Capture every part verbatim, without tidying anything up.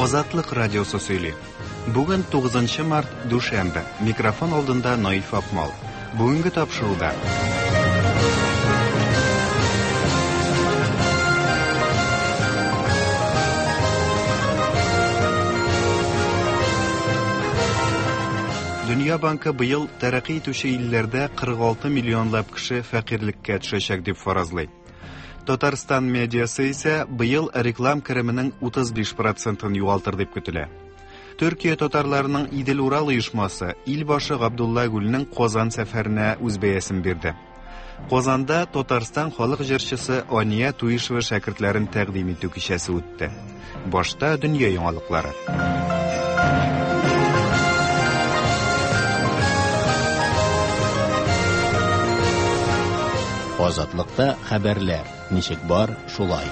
Азатлык радиосы сөйли. Бүген тугызынчы март дүшәмбе. Микрофон алдында Наиф Акмал. Бүгенге тапшыруда. Дөнья банкы быел тәрәккый итүче илләрдә кырык алты миллионлап кеше фәкыйрьлеккә төшәчәк дип фаразлый. Татарстан медиасы исә быел реклам кеременең утыз биш процентын югалтыр дип көтелә. Төркия татарларының Идел Урал оешмасы ил башы Габдулла Гүлнең Казан сәфәренә үз бәясен бирде. Казанда Татарстан халык җырчысы Ания Туишева шәкертләрен тәкъдим итү кичәсе үтте. Башта дөнья яңалыклары. Азатлыкта хәбәрләр. Ничек бар, шулай.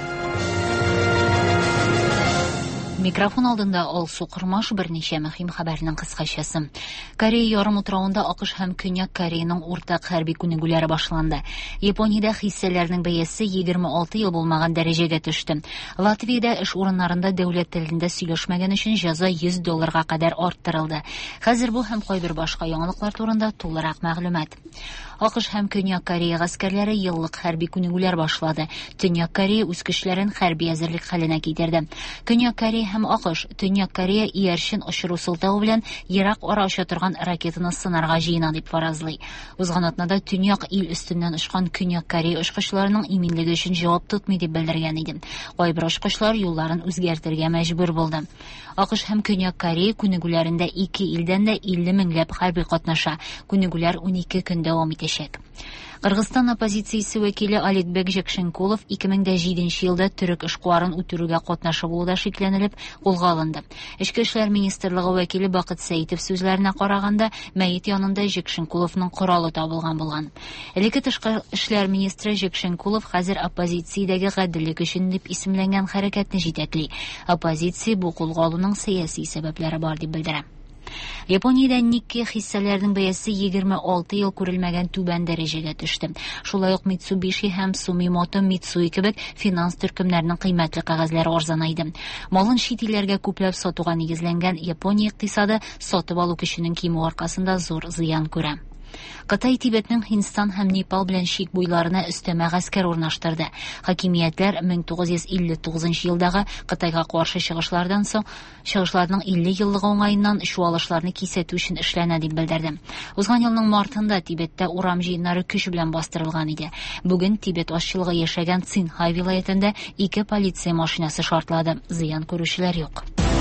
Микрофон алдында Алсу Кырмаш берничә мөһим хәбәрнең кыскачасы. Корея ярым утравында АКШ һәм Көньяк Кореяның уртак хәрби күнегүләре башланды. Япониядә хиссәләрнең бәясе егерме алты ел булмаган дәрәҗәгә төште. Латвиядә эш урыннарында дәүләт телендә сөйләшмәгән өчен җәза йөз долларга кадәр арттырылды. Хәзер бу һәм кайбер башка яңалыклар турында тулырак мәгълүмат. АКШ һәм Көньяк Корея гаскәрләре еллык хәрби күнегүләр башлады. Төньяк Корея үз көчләрен хәрби әзерлек хәленә китерде. Көньяк Корея һәм АКШ Төньяк Корея иярчен очыру сылтавы белән ерак ара оча торган ракетаны сынарга җыена дип фаразлый. Узган атнада Төньяк ил өстеннән очкан Көньяк Корея очкычларының иминлеге өчен җавап тотмый дип белдергән иде. Кайбер очкычлар юлларын үзгәртергә мәҗбүр булды. АКШ һәм Көньяк Корея күнегүләрендә ике илдән дә илле меңләп хәрби катнаша. Күнегүләр унике көн дәвам итәчәк. Кыргызстан оппозициясе вәкиле Аликбек Жекшенкулов ике мең җиденче елда төрек эшкуарын үтерүгә катнашып булуда шикләнелеп кулга алынды. Эчке эшләр министрлыгы вәкиле Бакыт Сәитов сүзләренә караганда, мәйет янында Жекшенкуловның коралы табылган булган. Элекке тышкы эшләр министры Жекшенкулов хәзер оппозициядәге гаделлек өчен дип исемләнгән хәрәкәтне җитәкли. Оппозиция бу кулга алуның сәяси сәбәпләре бар дип белдерә. Япониядә Nikkei хиссәләренең бәясе егерме алты ел күрелмәгән түбән дәрәҗәгә төште. Шулай ук Mitsubishi һәм Sumitomo Mitsui кебек финанс төркемнәренең кыйммәтле кәгазьләре арзанайды. Малын чит илләргә күпләп сатуга нигезләнгән Япония икътисады сатып алу көченең кимү аркасында зур зыян күрә. Кытай Тибетның Һиндстан һәм Непал белән чик буйларына өстәмә гаскәр урнаштырды. Хакимиятләр мең тугыз йөз илле тугызынчы елдагы Кытайга каршы чыгышлардан соң чыгышларның илле еллыгы уңаеннан чуалышларны кисәтү өчен эшләнә дип белдерде. Узган елның мартында Тибеттә урам җыеннары көч белән бастырылган иде. Бүген Тибет ашчылыгы яшәгән Цинхай вилаятендә ике полиция машинасы шартлады. Зыян күрүчеләр юк.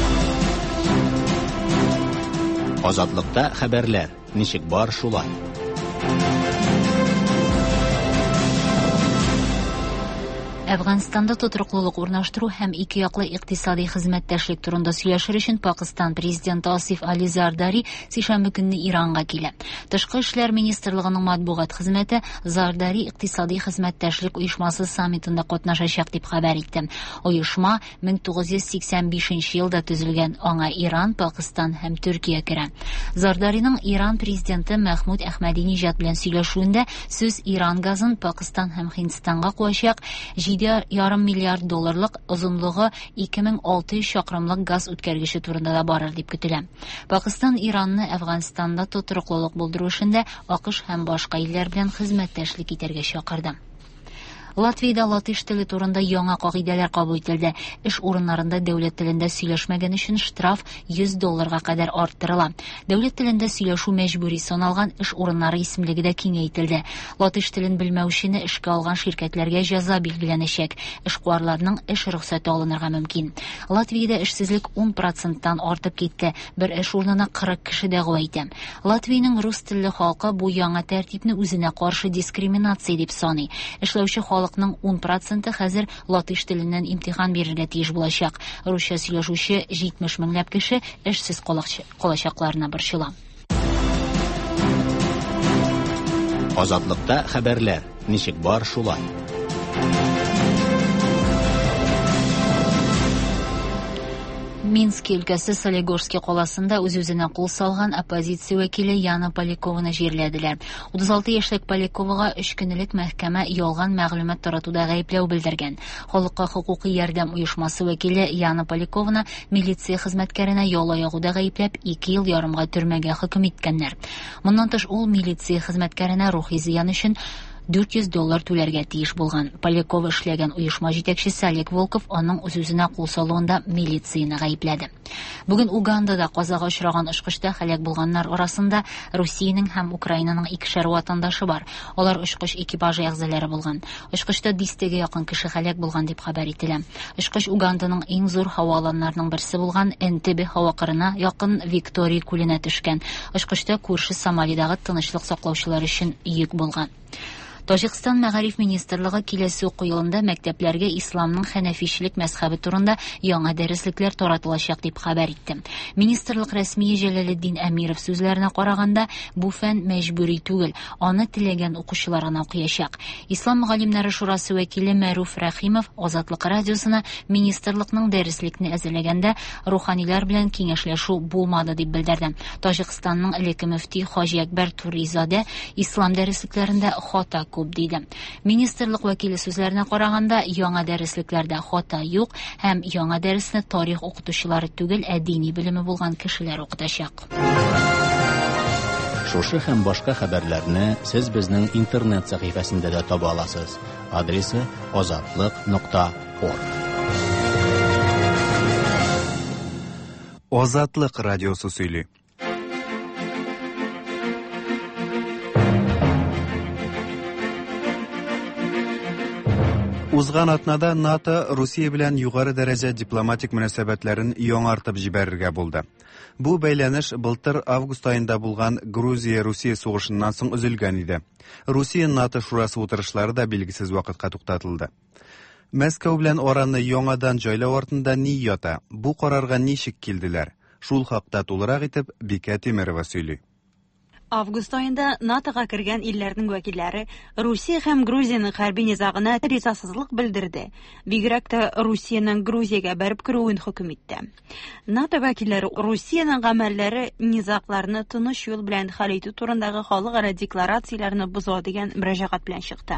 Азатлыкта хәбәрләр. Ничек бар, шулай. Әфганстанда тотырлык урнаштыру һәм ике яклы икътисади хезмәттәшлек турында сөйләшер өчен Пакистан президенты Асиф Али Зардари сишәмбе көнне Иранга килә. Тышкы эшләр министрлыгының матбугат хезмәте Зардари икътисади хезмәттәшлек оешмасы саммитында катнашачак дип хәбәр итте. Оешма мең тугыз йөз сиксән бишенче елда төзелгән, аңа Иран, Пакистан һәм Төркия керә. Зардариның Иран президенты Мәхмүд Әхмәдинеҗад белән сөйләшүендә сүз Иран газын Пакистан һәм Һиндстанга куачак җиде ярым миллиард долларлык, озынлыгы ике мең алты йөз чакрымлык газ үткәргече турында да барыр дип көтелә. Пакистан Иранны Әфганстанда тотырлык булдыру эшендә АКШ һәм башка илләр белән хезмәттәшлек итәргә чакырды. Латвиядә латыш теле турында яңа кагыйдәләр кабул ителде. Эш урыннарында дәүләт телендә сөйләшмәгән өчен штраф йөз долларга кадәр арттырыла. Дәүләт телендә сөйләшү мәҗбүри саналган эш урыннары исемлеге дә киңәйтелде. Латыш телен белмәүчене эшкә алган ширкәтләргә җәза билгеләнәчәк. Эшкуарларның эш рөхсәте алынырга мөмкин. Латвиядә эшсезлек ун проценттан артып китте. Бер эш урынына кырык кеше дәгъва итә. Латвиянең рус телле халкы бу яңа тәртипне үзенә каршы дискриминация дип саный. Эшләүче халыкның ун проценты хәзер латыш теленнән имтихан бирергә тиеш булачак. Русча сөйләшүче җитмеш меңләп кеше эшсез калачакларына борчыла. Азатлыкта хәбәрләр. Ничек бар, шулай. Минск өлкәсе Солигорский каласында үз-үзенә кул салган оппозиция вәкиле Яна Полякованы җирләделәр. утыз алты яшьлек Поляковага өч көнлек мәхкәмә ялган мәгълүмат таратуда гаепләү белдергән. Халыкка хокукый ярдәм оешмасы вәкиле Яна Полякованы милиция хезмәткәренә яла ягуда гаепләп ике ел ярымга төрмәгә хөкем иткәннәр. Моннан тыш ул милиция хезмәткәренә рухи зыян өчен дүрт йөз доллар түләргә тиеш булган. Поляков эшләгән уешма җитәкчесе Олег Волков аның үз-үзенә кул салуында милицияне гаепләде. Бүген Угандада казага очраган очкычта һәлак булганнар арасында Русиянең һәм Украинаның икешәр ватандашы бар. Алар очкыч экипажы әгъзалары булган. Очкычта дистәгә якын кеше һәлак булган дип хәбәр ителә. Очкыч Уганданың иң зур һаваланнарының берсе булган Энтебе һава кырына якын Виктория күленә төшкән. Очкычта күрше Сомалидагы тынычлык саклаучылар өчен йөк булган. Таҗикстан мәгариф министрлыгы киләсе уку елында мәктәпләргә исламның хәнәфичлек мәзһәбе турында яңа дәреслекләр таратылачак дип хәбәр итте. Министрлык рәсми Җәләлетдин Әмиров сүзләренә караганда, бу фән мәҗбүри түгел, аны теләгән укучылар гына укыячак. Ислам галимнәре шурасы вәкиле Мәруф Рәхимов Азатлык радиосына министрлыкның дәреслекне әзерләгәндә руханилар белән киңәшләшү булмады дип белдерде. Таҗикстанның элекке мөфти Хаҗи Әкбәр Туризадә ислам дәреслекләрендә хата күп диде. Министрлык вәкиле сүзләренә караганда, яңа дәреслекләрдә хата юк һәм яңа дәресне тарих укытучылары түгел, ә дини белеме булган кешеләр укытачак. Шушы һәм башка хәбәрләрне сез безнең интернет сәхифәсендә дә таба аласыз. Адресы азатлык нокта орг. Азатлык радиосы сөйли. Узган атнада НАТО Русия белән югары дәрәҗә дипломатик мөнәсәбәтләрен яңартып җибәрергә булды. Бу бәйләнеш былтыр август аенда булган Грузия-Русия сугышыннан соң өзелгән иде. Русия НАТО шурасы утырышлары да билгесез вакытка туктатылды. Мәскәү белән араны яңадан җайлау артында ни ята? Бу карарга ничек килделәр? Шул хакта тулырак итеп Бикә Тимерова сөйли. Август аенда НАТОга кергән илләрнең вәкилләре Русия һәм Грузияның хәрби низагына ризасызлык белдерде. Бигрәк тә Русияның Грузиягә барып керүен хөкем итте. НАТО вәкилләре Русияның гамәлләре низакларны тыныч юл белән хәл итү турындагы халыкара декларацияләрне боза дигән мөрәҗәгать белән чыкты.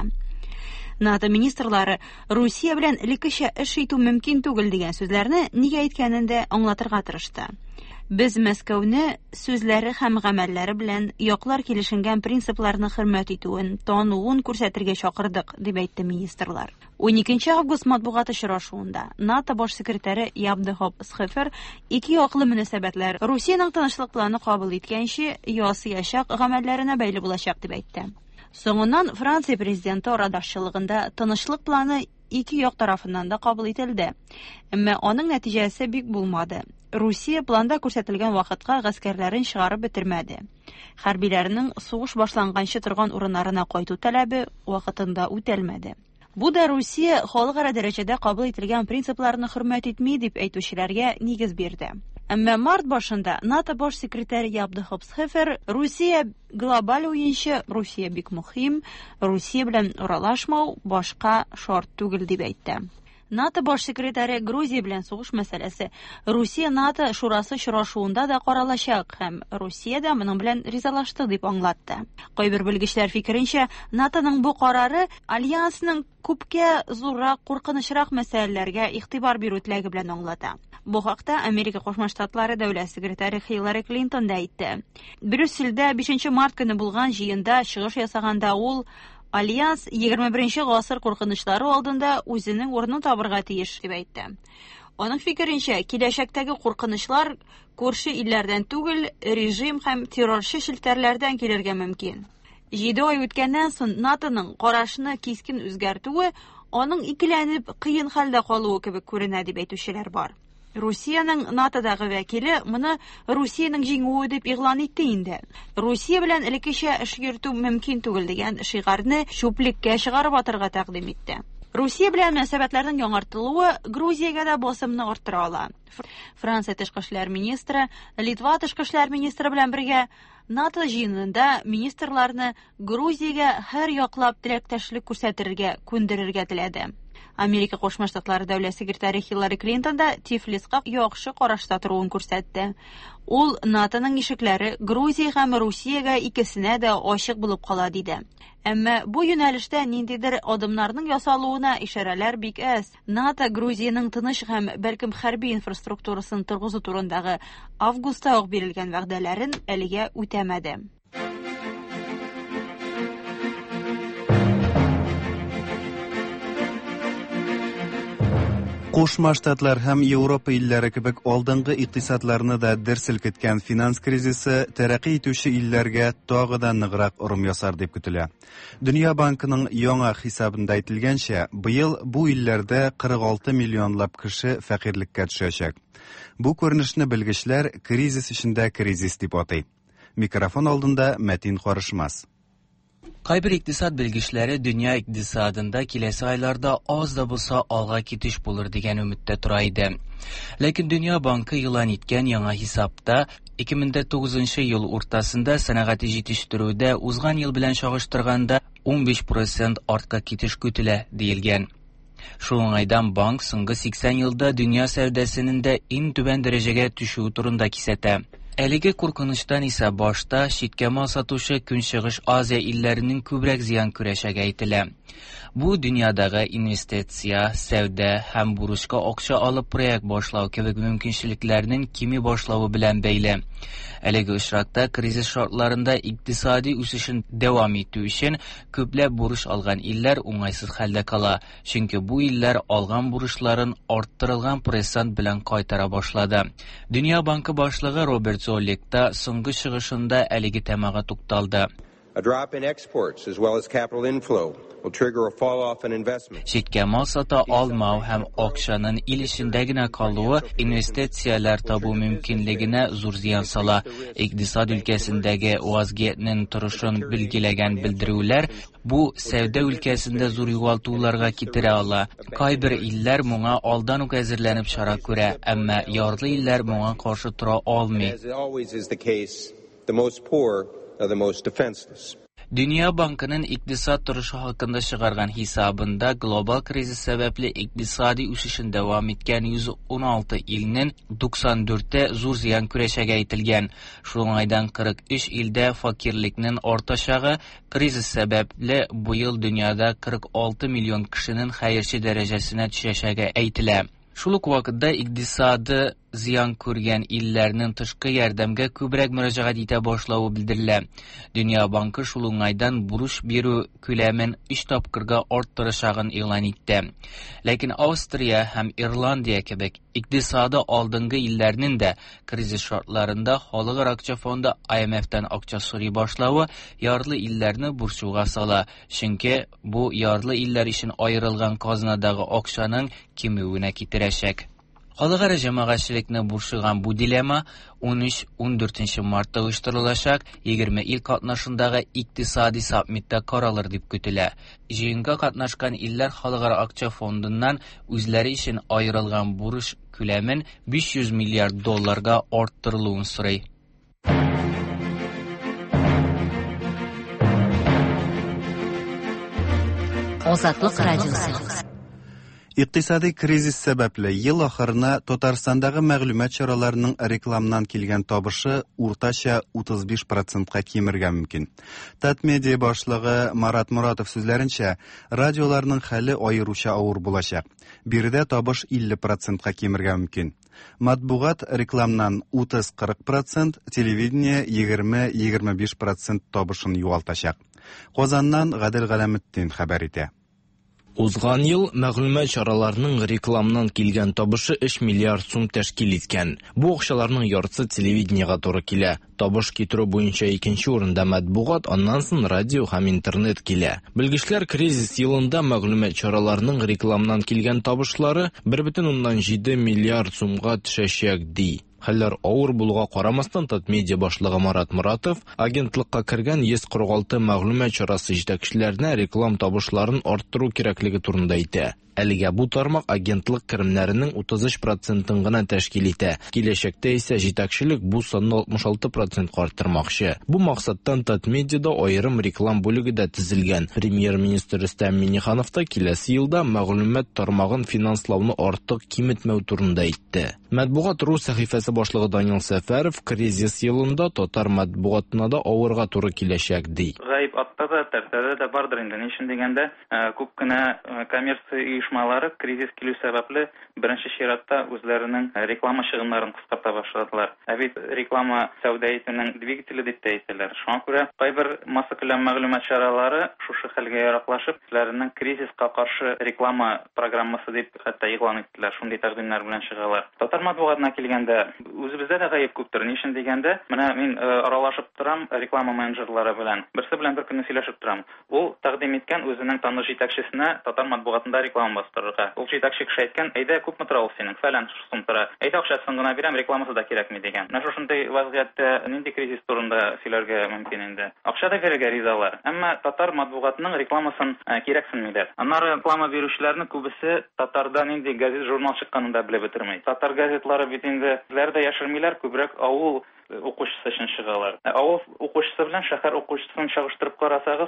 НАТО министрлары Русия белән элеккечә эш итү мөмкин түгел дигән сүзләрне нигә әйткәнен дә аңлатырга тырышты. Без Мәскәүне сүзләре һәм гамәлләре белән яклар килешенгән принципларны хөрмәт итүен, тануын күрсәтергә чакырдык, дип әйтте министрлар. уникенче август матбугат очрашуында НАТО баш секретаре Ябдыхоп Схефер ике яклы мөнәсәбәтләр Русиянең тынычлык планы кабул иткәнче ясыячак гамәлләренә бәйле булачак дип әйтте. Соңыннан Франция президенты арадашчылыгында тынычлык планы ике як тарафыннан да кабул ителде. Әмма аның нәтиҗәсе бик булмады. Русия планда күрсәтелгән вакытка гаскәрләрен чыгарып бетермәде. Хәрбиләрнең сугыш башланганчы торган урыннарына кайту таләбе вакытында үтәлмәде. Бу да Русия халыкара дәрәҗәдә кабул ителгән принципларны хөрмәт итми дип әйтүчеләргә нигез бирде. Әмма март башында НАТО баш секретаре Ябдыхоп Схефер Русия глобаль уенчы, Русия бик мөһим, Русия белән аралашмау башка шарт түгел дип әйтте. НАТО баш секретаре Грузия белән сугыш мәсьәләсе Русия НАТО шурасы очрашуында да каралачак һәм Русия да моның белән ризалашты дип аңлатты. Кайбер белгечләр фикеренчә, NATOның бу карары альянсның күпкә зуррак, куркынычрак мәсьәләләргә игътибар бирү теләге белән аңлата. Бу хакта Америка Кушма Штатлары дәүләт секретаре Хиллари Клинтон да әйтте. Брюссельдә бишенче март көне булган җыенда чыгыш ясаганда ул Альянс егерме беренче гасыр куркынычлары алдында үзенең урынын табырга тиеш дип әйтте. Аның фикеренчә, киләчәктәге куркынычлар күрше илләрдән түгел, режим һәм террорчы челтәрләрдән килергә мөмкин. җиде ай үткәннән соң NATOның карашны кискен үзгәртүе аның икеләнеп кыен хәлдә калуы кебек күренә дип әйтүчеләр бар. Русияның НАТОдагы вәкиле моны Русияның җиңүе дип игълан итте инде. Русия белән элеккечә эш йөртү мөмкин түгел дигән шигарны чүплеккә чыгарып атырга тәкъдим итте. Русия белән мөнәсәбәтләрнең яңартылуы Грузиягә дә басымны арттыра ала. Франция тышкы эшләр министры, Литва тышкы эшләр министры белән бергә НАТО җыенында министрларны Грузиягә һәр яклап теләктәшлек күрсәтергә, күндерергә теләде. Америка Кошма Штатлары дәүләт секретаре Хиллари Клинтон да Тифлиска яхшы карашта торуын күрсәтте. Ул НАТОның ишекләре Грузия һәм Русиягә икесенә дә ачык булып кала диде. Әмма бу юнәлештә ниндидер адымнарның ясалуына ишарәләр бик әз. НАТО Грузияның тыныч һәм бәлкем хәрби инфраструктурасын торгызу турындагы августта ук бирелгән вәгъдәләрен әлегә үтәмәде. Кушма Штатлар һәм Европа илләре кебек алдынгы икътисадларны да дер селкеткән финанс кризисы тәрәккый итүче илләргә тагы да ныграк урым ясар дип көтелә. Дөнья банкының яңа хисабында әйтелгәнчә, быел бу илләрдә кырык алты миллионлап кеше фәкыйрьлеккә төшәчәк. Бу күренешне белгечләр кризис эчендә кризис дип атый. Микрофон алдында Мәтин Карышмас. Кайбер икътисад белгечләре дөнья икътисадында киләсе айларда аз да булса алга китеш булыр дигән өметтә тора иде. Ләкин Дөнья банкы елан иткән яңа хисапта ике мең тугызынчы ел уртасында сәнәгать җитештерүдә узган ел белән чагыштырганда ун биш процент артка китеш көтелә диелгән. Шул уңайдан банк соңгы сиксән елда дөнья сәүдәсенең дә иң түбән дәрәҗәгә төшү турында кисәтә. Әлеге куркыныштан исә башта читкә мал сатучы Көнчыгыш Азия илләренең күбрәк зыян күрәчәге әйтелә. Бу дөньядагы инвестиция, сәүдә һәм бурычка акча алып проект башлау кебек мөмкинчелекләрнең кими башлавы белән бәйле. Әлеге очракта кризис шартларында икътисади үсешен дәвам итү өчен күпләп бурыч алган илләр уңайсыз хәлдә кала, чөнки бу илләр алган бурычларын арттырылган процент белән кайтара башлады. Дөнья банкы башлыгы Роберт Золикта соңгы чыгышында әлеге темага тукталды. A drop in exports as well as capital inflow will trigger a fall off in investment. Читкә мал сата алмау һәм акчаның ил эчендә генә калуы инвестицияләр табу мөмкинлегенә зур зыян сала. Икътисад өлкәсендәге вазгиятның торышын билгеләгән белдерүләр бу сәүдә өлкәсендә зур югалтуларга китерә ала. Кайбер илләр моңа алдан ук әзерләнеп чара күрә, әмма ярлы илләр моңа каршы тора алмый. As always is the case, the most poor are the most defenseless. Дөнья банкының икътисад торышы хакында чыгарган хисабында глобаль кризис сәбәпле икътисади үсешен дәвам иткән йөз ун алты илнең туксан дүрте зур зыян күрәчәге әйтелгән. Шул уңайдан кырык өч илдә факирлекнең артачагы, кризис сәбәпле бу ел дөньяда кырык алты миллион кешенең хәерче дәрәҗәсенә төшәчәге әйтелә. Шул ук вакытта икътисады зыян күргән илләрнең тышкы ярдәмгә күбрәк мөрәҗәгать итә башлавы белдерелә. Дөнья банкы шул уңайдан бурыч бирү күләмен өч тапкырга арттырачагын игълан итте. Ләкин Австрия һәм Ирландия кебек икътисады алдынгы илләрнең дә кризис шартларында халыкара акча фонды I M F-тан акча сорый башлавы ярлы илләрне бурчуга сала, чөнки бу ярлы илләр өчен аерылган казнадагы акчаның кимүенә китерәчәк. Халыкара җәмәгатьчелекне бурчыган бу дилемма ун өч - ун дүртенче мартта оештырылачак егерме ил катнашындагы икътисади саммитта каралыр дип көтелә. Җыенга катнашкан илләр халыкара акча фондыннан үзләре өчен аерылган бурыч күләмен биш йөз миллиард долларга арттырылуын сорый. Азатлык радиосы. Икътисади кризис сәбәпле ел ахырына Татарстандагы мәгълүмат чараларының рекламнан килгән табышы уртача утыз биш процентка кимергән мөмкин. Татмедиа башлыгы Марат Муратов сүзләренчә, радиоларның хәле аеруча авыр булачак. Биредә табыш илле процентка кимергән мөмкин. Матбугат рекламнан утыз - кырык процент, телевидение егерме - егерме биш процент табышын югалтачак. Казаннан Гадел Галәметдин хәбәр итә. Узган ел мәгълүмат чараларының рекламнан килгән табышы өч миллиард сум тәшкил иткән. Бу акчаларның яртысы телевидениегә туры килә. Табыш китерү буенча икенче урында матбугат, аннан соң радио һәм интернет килә. Белгечләр кризис елында мәгълүмат чараларының рекламнан килгән табышлары бер бөтен уннан җиде миллиард сумга төшәчәк ди. Хәлләр авыр булуга карамастан Татмедиа башлыгы Марат Муратов агентлыкка кергән йөз кырык алты мәгълүмат чарасы җитәкчеләренә реклам табышларын арттыру кирәклеге турында әйтә. Әлегә бу тармак агентлык керемнәренең утыз өч процентын гына тәшкил итә. Киләчәктә исә җитәкчелек бу санны алтмыш алты процентка арттырмакчы. Бу максаттан Татмедиада аерым реклам бүлеге дә төзелгән. Премьер-министр Рөстәм Миңнеханов та киләсе елда мәгълүмат тармагын финанслауны артык киметмәү турында әйтте. Матбугат.ру сәхифәсе башлыгы Данил Сәфәров кризис елында татар матбугатына да авырга туры киләчәк ди. Гаип атта да, тәртәдә дә бардыр инде. Ни өчен дигәндә, күп кенә коммерция оешмалары кризис килү сәбәпле беренче чиратта үзләренең реклама чыгымнарын кыскарта башладылар. Ә бит реклама сәүдә итүнең двигателе дип тә әйтәләр. Шуңа күрә кайбер масса күләм мәгълүмат чаралары шушы хәлгә яраклашып, үзләренең кризиска каршы реклама программасы дип хәтта игълан иттеләр. Шундый тәкъдимнәр белән чыгалар. Татар матбугатына килгәндә, үзебездә дә гаип күптер. Ни өчен дигәндә, менә мин аралашып торам реклама менеджерлары белән. Берсе белән бер көнне сөйләшеп торам. Ул тәкъдим иткән үзенең таныш җитәкчесенә татар матбугатында реклама бастырырга. Ул җитәкче кеше әйткән, әйдә күпме тора ул синең, фәлән сум тора. Әйдә акчасын гына бирәм, рекламасы да кирәкми дигән. Менә шушындай вазгыятьтә нинди кризис турында сөйләргә мөмкин инде. Акча да бирергә ризалар. Әмма татар матбугатының рекламасын кирәксенмиләр. Аннары реклама бирүчеләрнең күбесе татарда нинди газет, журнал чыкканын да белеп бетермәй. Татар газетлары бит инде үзләре дә яшермиләр, күбрәк авыл укучысы өчен чыгалар. Авыл укучысы белән шәһәр укучысын чагыштырып карасагыз,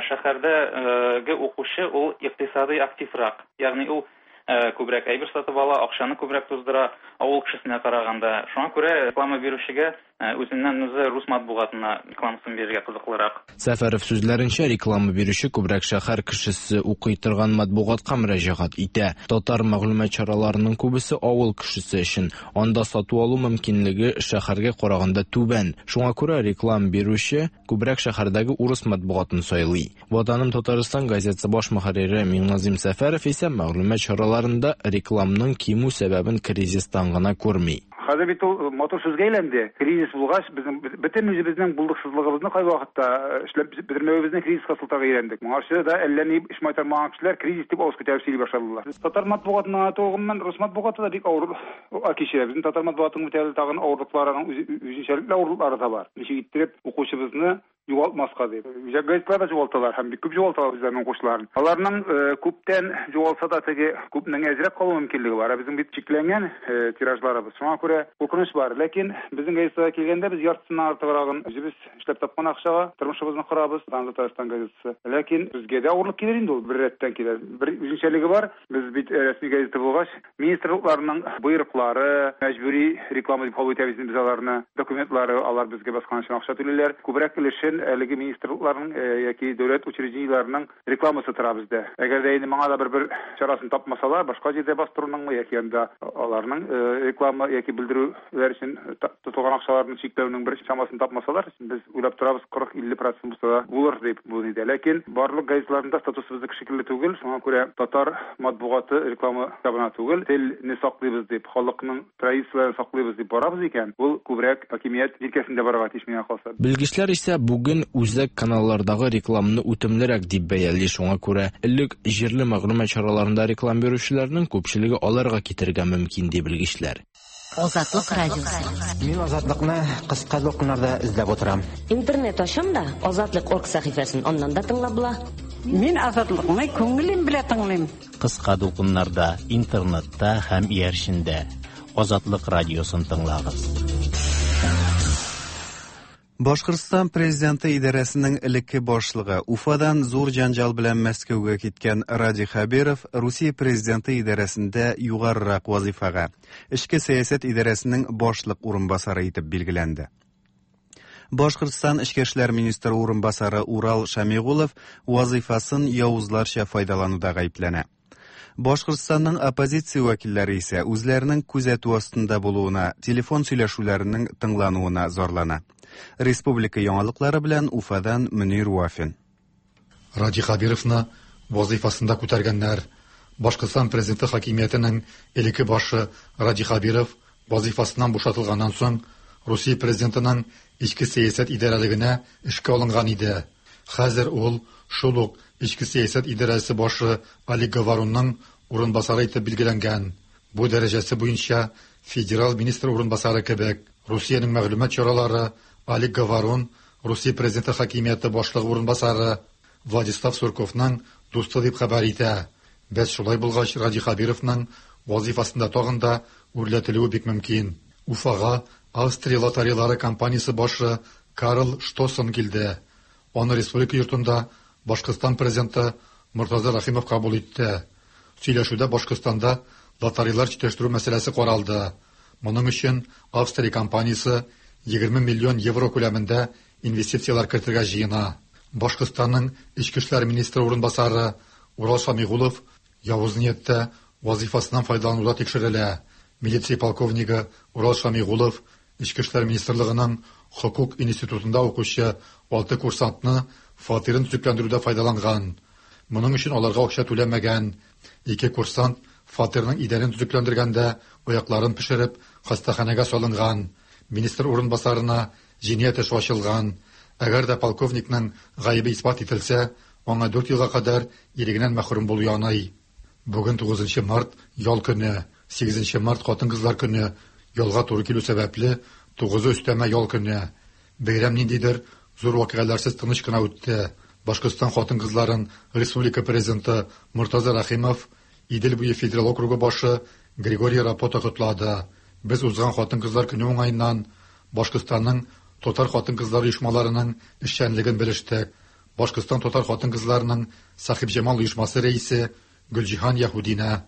шәһәрдәге укучы ул икътисади активрак. Ягъни ул күбрәк әйбер сатып ала, акчаны күбрәк туздыра, авыл кешесенә караганда. Шуңа күрә реклама бирүчегә үзеннән үзе рус матбугатына рекламасын бирергә кызыклырак. Сәфәров сүзләренчә, реклама бирүче күбрәк шәһәр кешесе укый торган матбугатка мөрәҗәгать итә. Татар мәгълүмат чараларының күбесе авыл кешесе өчен. Анда сату алу мөмкинлеге шәһәргә караганда түбән. Шуңа күрә реклама бирүче күбрәк шәһәрдәге урыс матбугатын сайлый. Ватаным Татарстан газетасы баш мөхәррире Миңназим Сәфәров исә мәгълүмат чараларында рекламның кимү сәбәбен кризистан гына күрми. Хәзер бит ул мотор сүзгә әйләнде. Кризис булгач, безнең бөтен үзебезнең булдыксызлыгыбызны кай вакытта эшләп бетермәвебезне кризиска сылтарга өйрәндек. Моңарчы да әллә ни эш майтармаган кешеләр кризис дип авыз күтәреп сөйли башладылар. Татар матбугатына тугымнан рус матбугаты да бик авыр кичә. Безнең татар матбугатының үтәле тагын авырлыкларының үзенчәлекле авырлыклары да бар. Ничек иттереп укучыбызны югалтмаска дип. Газетлар да югалталар һәм бик күп югалталар үзләренең укучыларын. Аларның күптән югалтса да теге күпнең әзрәк калу мөмкинлеге бар. Безнең бит чикләнгән тиражларыбыз. Шуңа күрә укыныш бар. Ләкин безнең газетага килгәндә без яртысына артыграгын үзебез эшләп тапкан акчага тормышыбызны корабыз. Татарстан газетасы. Ләкин безгә дә авырлык килер инде ул бер рәттән килә. Бер үзенчәлеге бар. Без бит рәсми газета булгач, министрлыкларның буйрыклары, мәҗбүри реклама дип кабул итәбез без аларны, документлары, алар безгә баскан өчен акча түлиләр. Күбрәк өлешен әлеге министрлыкларның яки дәүләт учреждениеләренең рекламасы тора бездә. Әгәр дә инде моңа да бер-бер чарасын тапмасалар, башка җирдә бастыруның яки анда аларның реклама яки белдерүләр өчен тотылган акчаларны чикләүнең бер чамасын тапмасалар, без уйлап торабыз кырык-илле процент булса булыр дип бу диде. Ләкин барлык газетларында статусыбыз шикелле түгел. Шуңа күрә татар матбугаты реклама табына түгел. Телне саклыйбыз дип, халыкның традицияләрен саклыйбыз дип барабыз икән. Ул күбрәк хакимият җилкәсендә барырга тиеш миңа калса. Белгечләр исә бүген үзәк каналлардагы рекламны үтемлерәк дип бәяли. Шуңа күрә элек җирле мәгълүмат чараларында реклам бирүчеләрнең күпчелеге аларга китергә мөмкин дип белгечләр. Азатлык радиосы. Мин азатлыкны кыска докумнарда эзләп утырам. Интернет ачам да Азатлык точка орг сәхифәсен аннан да тыңлап була. Мин азатлыкны күңелем белән тыңлыйм. Кыска докумнарда интернетта һәм ияршендә Азатлык радиосын тыңлагыз. Башкортстан президенты идарәсенең элекке башлыгы Уфадан зур җанҗал белән Мәскәүгә киткән Ради Хабиров Русия президенты идарәсендә югарырак вазифага, эчке сәясәт идарәсенең башлык урынбасары итеп билгеләнде. Башкортстан эчке эшләр министры урынбасары Урал Шамигулов вазифасын явызларча файдалануда гаепләнә. Башкортстанның оппозиция вәкилләре исә үзләренең күзәтү астында булуына, телефон сөйләшүләренең тыңлануына зарлана. Республика яңалыклары белән Уфадан Мөнир Вафин. Ради Хабировны вазифасында күтәргәннәр. Башкортстан президенты хакимиятенең элекке башы Ради Хабиров вазифасыннан бушатылганнан соң Русия президентының ичке сәясәт идарәлегенә эшкә алынган иде. Хәзер ул шул ук ичке сәясәт идарәсе башы Олег Говорунның урынбасары итеп билгеләнгән. Бу дәрәҗәсе буенча федерал министр урынбасары кебек. Русиянең мәгълүмат чаралары Олег Говорун, Русия президенты хакимияте башлыгы урынбасары Владислав Сурковның дусты дип хәбәр итә. Без шулай булгач, Ради Хабировның вазифасында тагын да үрләтелүе бик мөмкин. Уфага Австрия лотереялары компаниясе башы Карл Штосон килде. Аны республика йортында Башкортстан президенты Муртаза Рахимов кабул итте. Сөйләшүдә Башкортстанда лотереялар җитештерү мәсьәләсе каралды. Моның өчен Австрия компаниясе егерме миллион евро күләмендә инвестициялар кертергә җыена. Башкортстанның Ичке эшләр министры урынбасары Урал Шамигулов явыз ниятта вазифасыннан файдалануда тикшерелә. Милиция полковниги Урал Шамигулов Ичке эшләр министрлыгының хукук институтында укучы алты курсантны фатирын төзекләндерүдә файдаланган. Моның өчен аларга акча түләмәгән. Ике курсант фатирның идәрен төзекләндергәндә аякларын пешереп хастаханәгә салынган. Министр урынбасарына җинаять эше ачылган. Әгәр дә полковникның гаебе исбат ителсә, аңа дүрт елга кадәр ирегеннән мәхрүм булу яный. Бүген тугызынчы март ял көне, сигезенче март хатын-кызлар көне, ялга туры килү сәбәпле тугызы өстәмә ял көне. Бәйрәм ниндидер зур вакыйгаларсыз тыныч кына үтте. Башкортстан хатын-кызларын республика президенты Муртаза Рахимов Идел буе федерал округы башы Григорий Рапота котлады. Без узган хатын-кызлар көне уңайыннан Башкортстанның татар хатын-кызлар оешмаларының эшчәнлеген белештек. Башкортстан татар хатын-кызларының Сахиб Җамал оешмасы рәисе Гөлҗиһан Яһудина.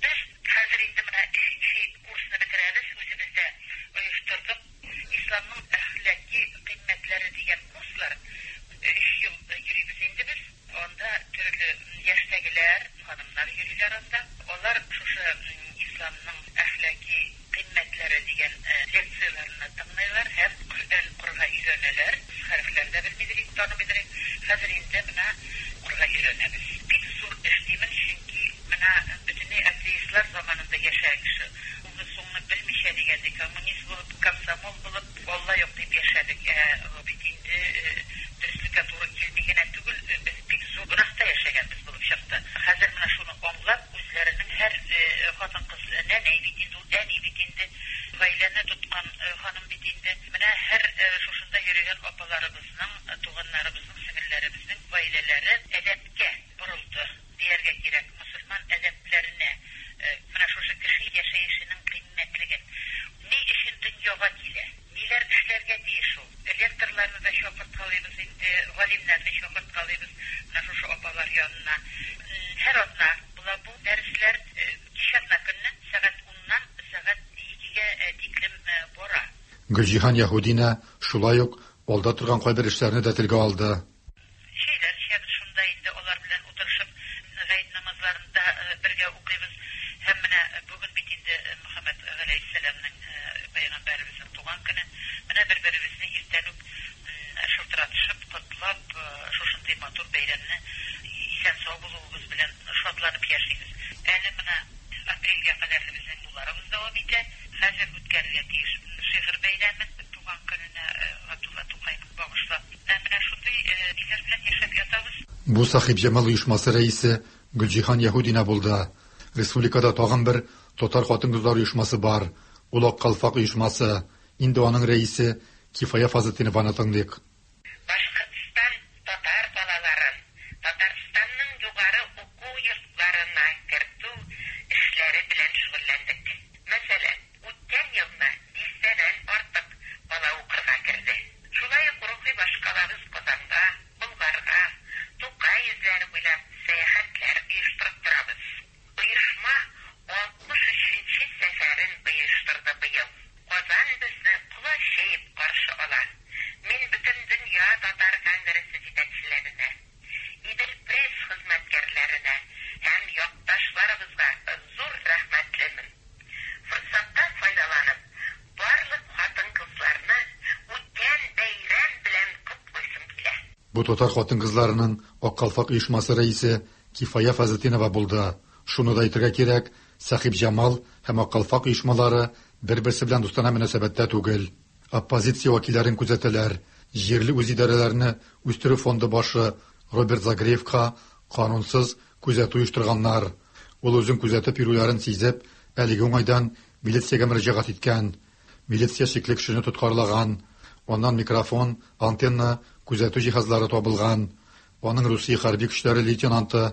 Гөлҗиһан Яһудина шулай ук алда торган кайбер эшләрне дә телгә алды. Шәйләр шәбез шунда инде алар белән утырышып, гайд намазларында бергә укыйбыз. Һәм менә бүген бит инде Мөхәммәд галәйһиссәламның пәйгамбәребезнең туган көне. Менә бер-беребезне иртән үк шылтыратышып, котлап, шушындай матур бәйрәмне исән сау булуыбыз белән шатланып яшибез. Әле менә апрельгә кадәр безнең юлларыбыз дәвам итә. Хәзер үткәрергә тиеш шигырь бәйрәме туган көненә Габдулла Тукайның багышлап. Менә шундый ниләр белән яшәп ятабыз. Бу Сахиб Җамал оешмасы рәисе Гөлҗиһан Яһудина булды. Республикада тагын бер татар хатын-кызлар оешмасы бар. Ул Ак Калфак оешмасы. Инде аның рәисе Кифая Фазылтдинованы тыңлыйк. Башкортстан татар балаларын Татарстанның югары уку йортларына кертү эшләре белән шөгыльләндек. Мәсәлән, үткән елда дистәдән артык бала укырга керде. Шулай ук рухи башкалабыз Казанга, Болгарга, Тукай изләре буйлап сәяхәтләр оештырып торабыз. Оешма алтмыш өченче сәфәрен оештырды быел. Казан безне кулачып каршы ала. Мин бөтен дөнья татар конгрессы җитәкчеләренә, Идел пресс хезмәткәрләренә һәм якташларыбызга зур рәхмәтлемен. Форсаттан файдаланып, барлык хатын-кызларны үткән бәйрәм белән котлыйсым килә. Бу татар хатын-кызларының Ак Калфак оешмасы рәисе Кифая Фазылтдинова булды. Шуны да әйтергә кирәк, Сахиб Җамал һәм Ак Калфак оешмалары бер-берсе белән дустана мөнәсәбәттә түгел. Оппозиция вәкилләрен күзәтәләр. Җирле үзидарәләрне үстерү фонды башы Роберт Загревка канунсыз күзәтү оештырганнар. Ул үзен күзәтеп йөрүләрен сизеп, әлеге уңайдан милициягә мөрәҗәгать иткән. Милиция шикле кешене тоткарлаган. Аннан микрофон, антенна, күзәтү җиһазлары табылган. Аның Русия хәрби көчләре лейтенанты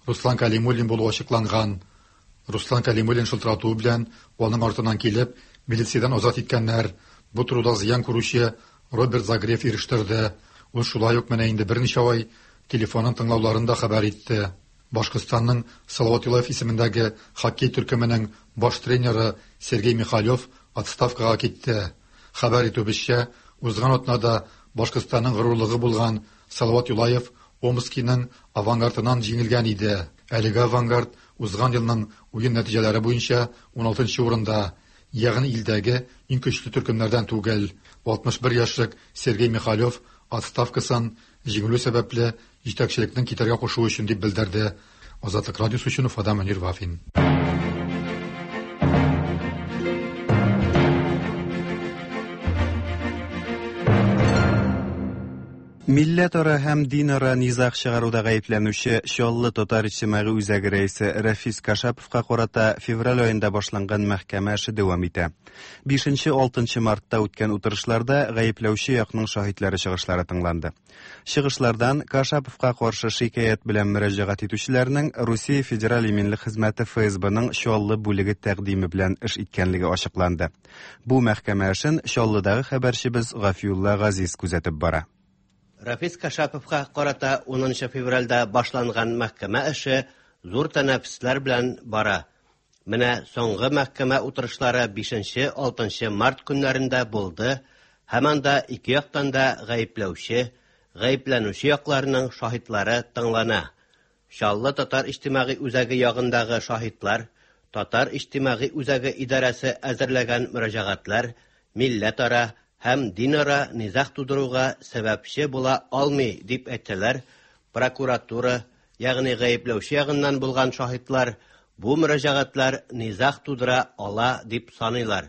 Руслан Калимуллин булу ачыкланган. Руслан Калимуллин шылтыратуы белән аның артыннан килеп, милициядан азат иткәннәр, бу турыда зыян күрүче Роберт Загрев ирештерде. Ул шулай ук менә инде берничә ай телефонын тыңлауларында хәбәр итте. Башкортстанның Салават Юлаев исемендәге хоккей төркеменең баш тренеры Сергей Михайлов отставкага китте. Хәбәр итүебезчә, узган атнада Башкортстанның горурлыгы булган Салават Юлаев Омскиның авангардынан җиңелгән иде. Әлеге авангард узган елның уен нәтиҗәләре буенча он алтынчы урында, ягъни илдәге иң көчле төркемнәрдән түгел. алтмыш бер яшьлек Сергей Михайлов отставкасын җиңелү сәбәпле җитәкчелекнең китәргә кушуы өчен дип белдерде. Азатлык радиосы өчен Уфадан Мөнир Вафин. Милләтара һәм динара низах чыгаруда гаепләнүче Чаллы татар иҗтимагый үзәге рәисе Рафис Кашаповка карата февраль аенда башланган мәхкәмә эше дәвам итә. бишенче-алтынчы мартта үткән утырышларда гаепләүче якның шаһитлары чыгышлары тыңланды. Чыгышлардан Кашаповка каршы шикаят белән мөрәҗәгать итүчеләрнең Русия Федераль иминлек хезмәте эф эс бның Чаллы бүлеге тәкъдиме белән эш иткәнлеге ачыкланды. Бу мәхкәмә эшен Чаллыдагы хәбәрчебез Гафиулла Газиз күзәтеп бара. Рафис Кашаповка карата унынчы февральдә башланган мәхкәмә эше зур тәнәфесләр белән бара. Менә соңгы мәхкәмә утырышлары бишенче-алтынчы март көннәрендә булды. Һәм анда ике яктан да гаепләүче, гаепләнүче якларның шаһитлары тыңлана. Чаллы татар иҗтимагый үзәге ягындагы шаһитлар, татар иҗтимагый үзәге идарәсе әзерләгән мөрәҗәгатьләр милләтара һәм динара низах тудыруга сәбәпче була алмый дип әйттеләр. Прокуратура, ягъни гаепләүче ягыннан булган шаһитлар бу мөрәҗәгатьләр низах тудыра ала дип саныйлар.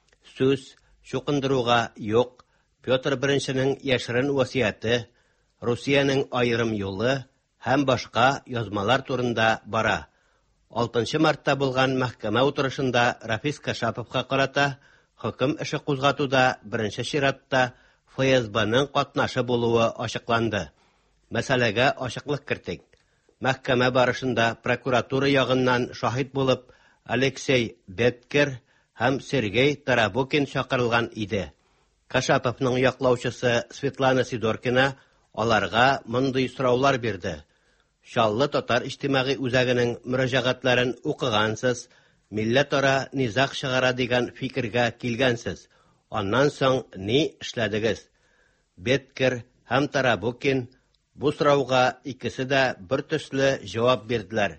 Сүз чукындыруга юк. Петр беренченең яшерен васыяте, Русиянең айрым юлы һәм башка язмалар турында бара. алтынчы мартта булган мәхкәмә утырышында Рафис Кашаповка карата хөкем эше кузгатуда беренче чиратта эф эс бның катнашы булуы ачыкланды. Мәсьәләгә ачыклык кертик. Мәхкәмә барышында прокуратура ягыннан шаһит булып Алексей Беткер һәм Сергей Тарабукин чакырылган иде. Кашаповның яклаучысы Светлана Сидоркина аларга мондый сораулар бирде. Чаллы татар иҗтимагый үзәгенең мөрәҗәгатьләрен укыгансыз, милләтара низах чыгара дигән фикергә килгәнсез. Аннан соң ни эшләдегез? Беткер һәм Тарабукин бу сорауга икесе дә бер төсле җавап бирделәр.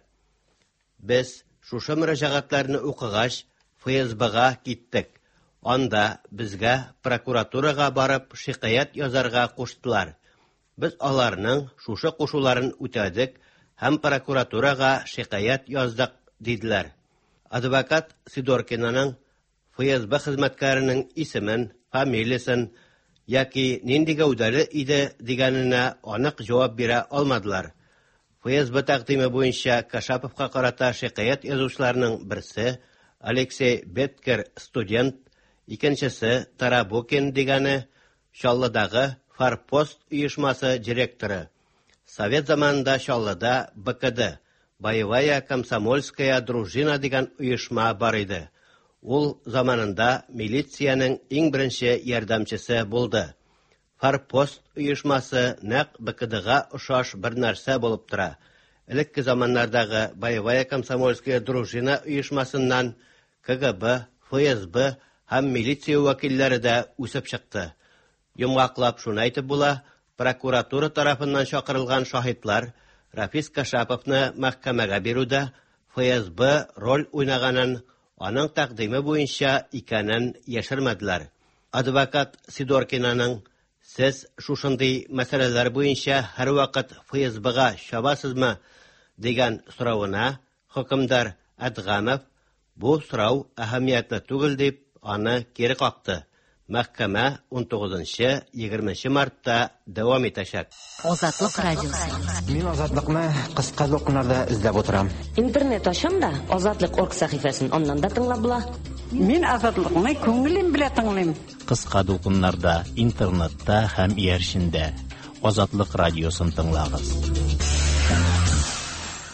Без шушы мөрәҗәгатьләрне укыгач эф эс бга киттек. Анда безгә прокуратурага барып шикаят язарга куштылар. Без аларның шушы кушуларын үтәдек һәм прокуратурага шикаят яздык диделәр. Адвокат Сидоркинаның эф эс бэ хезмәткәренең исемен, фамилиясын яки нинди гәүдәле иде дигәненә анык җавап бирә алмадылар. эф эс бэ тәкъдиме буенча Кашаповка карата шикаят язучыларның берсе Алексей Беткер студент, икенчесе Тарабукин дигәне Чаллыдагы Фарпост оешмасы директоры. Совет заманында Чаллыда бэ ка дэ Боевая комсомольская дружина дигән оешма бар иде. Ул заманында милициянең иң беренче ярдәмчесе булды. Фарпост оешмасы нәкъ бэ ка дэга ошаш бер нәрсә булып тора. Элекке заманнардагы Боевая комсомольская дружина оешмасыннан ка гэ бэ, эф эс бэ һәм милиция вәкилләре дә үсеп чыкты. Йомгаклап шуны әйтеп була, прокуратура тарафыннан чакырылган шаһитлар Рафис Кашаповны мәхкәмәгә бирүдә эф эс бэ роль уйнаганын, аның тәкъдиме буенча икәнен яшермәделәр. Адвокат Сидоркинаның сез шушындый мәсьәләләр буенча һәрвакыт эф эс бга чабасызмы дигән соравына хөкемдар Әдгамов бу сорау әһәмиятле түгел дип аны кире какты. Мәхкәмә он тугызынчы - егерменче мартта дәвам итәчәк. Азатлык радиосы. Мин азатлыкны кыска докумнарда эзләп утырам. Интернет ачам да Азатлык точка орг сәхифәсен аннан да тыңлап була. Мин азатлыкны күңелем белән тыңлыйм. Кыска докумнарда интернетта һәм иярчендә Азатлык радиосын тыңлагыз.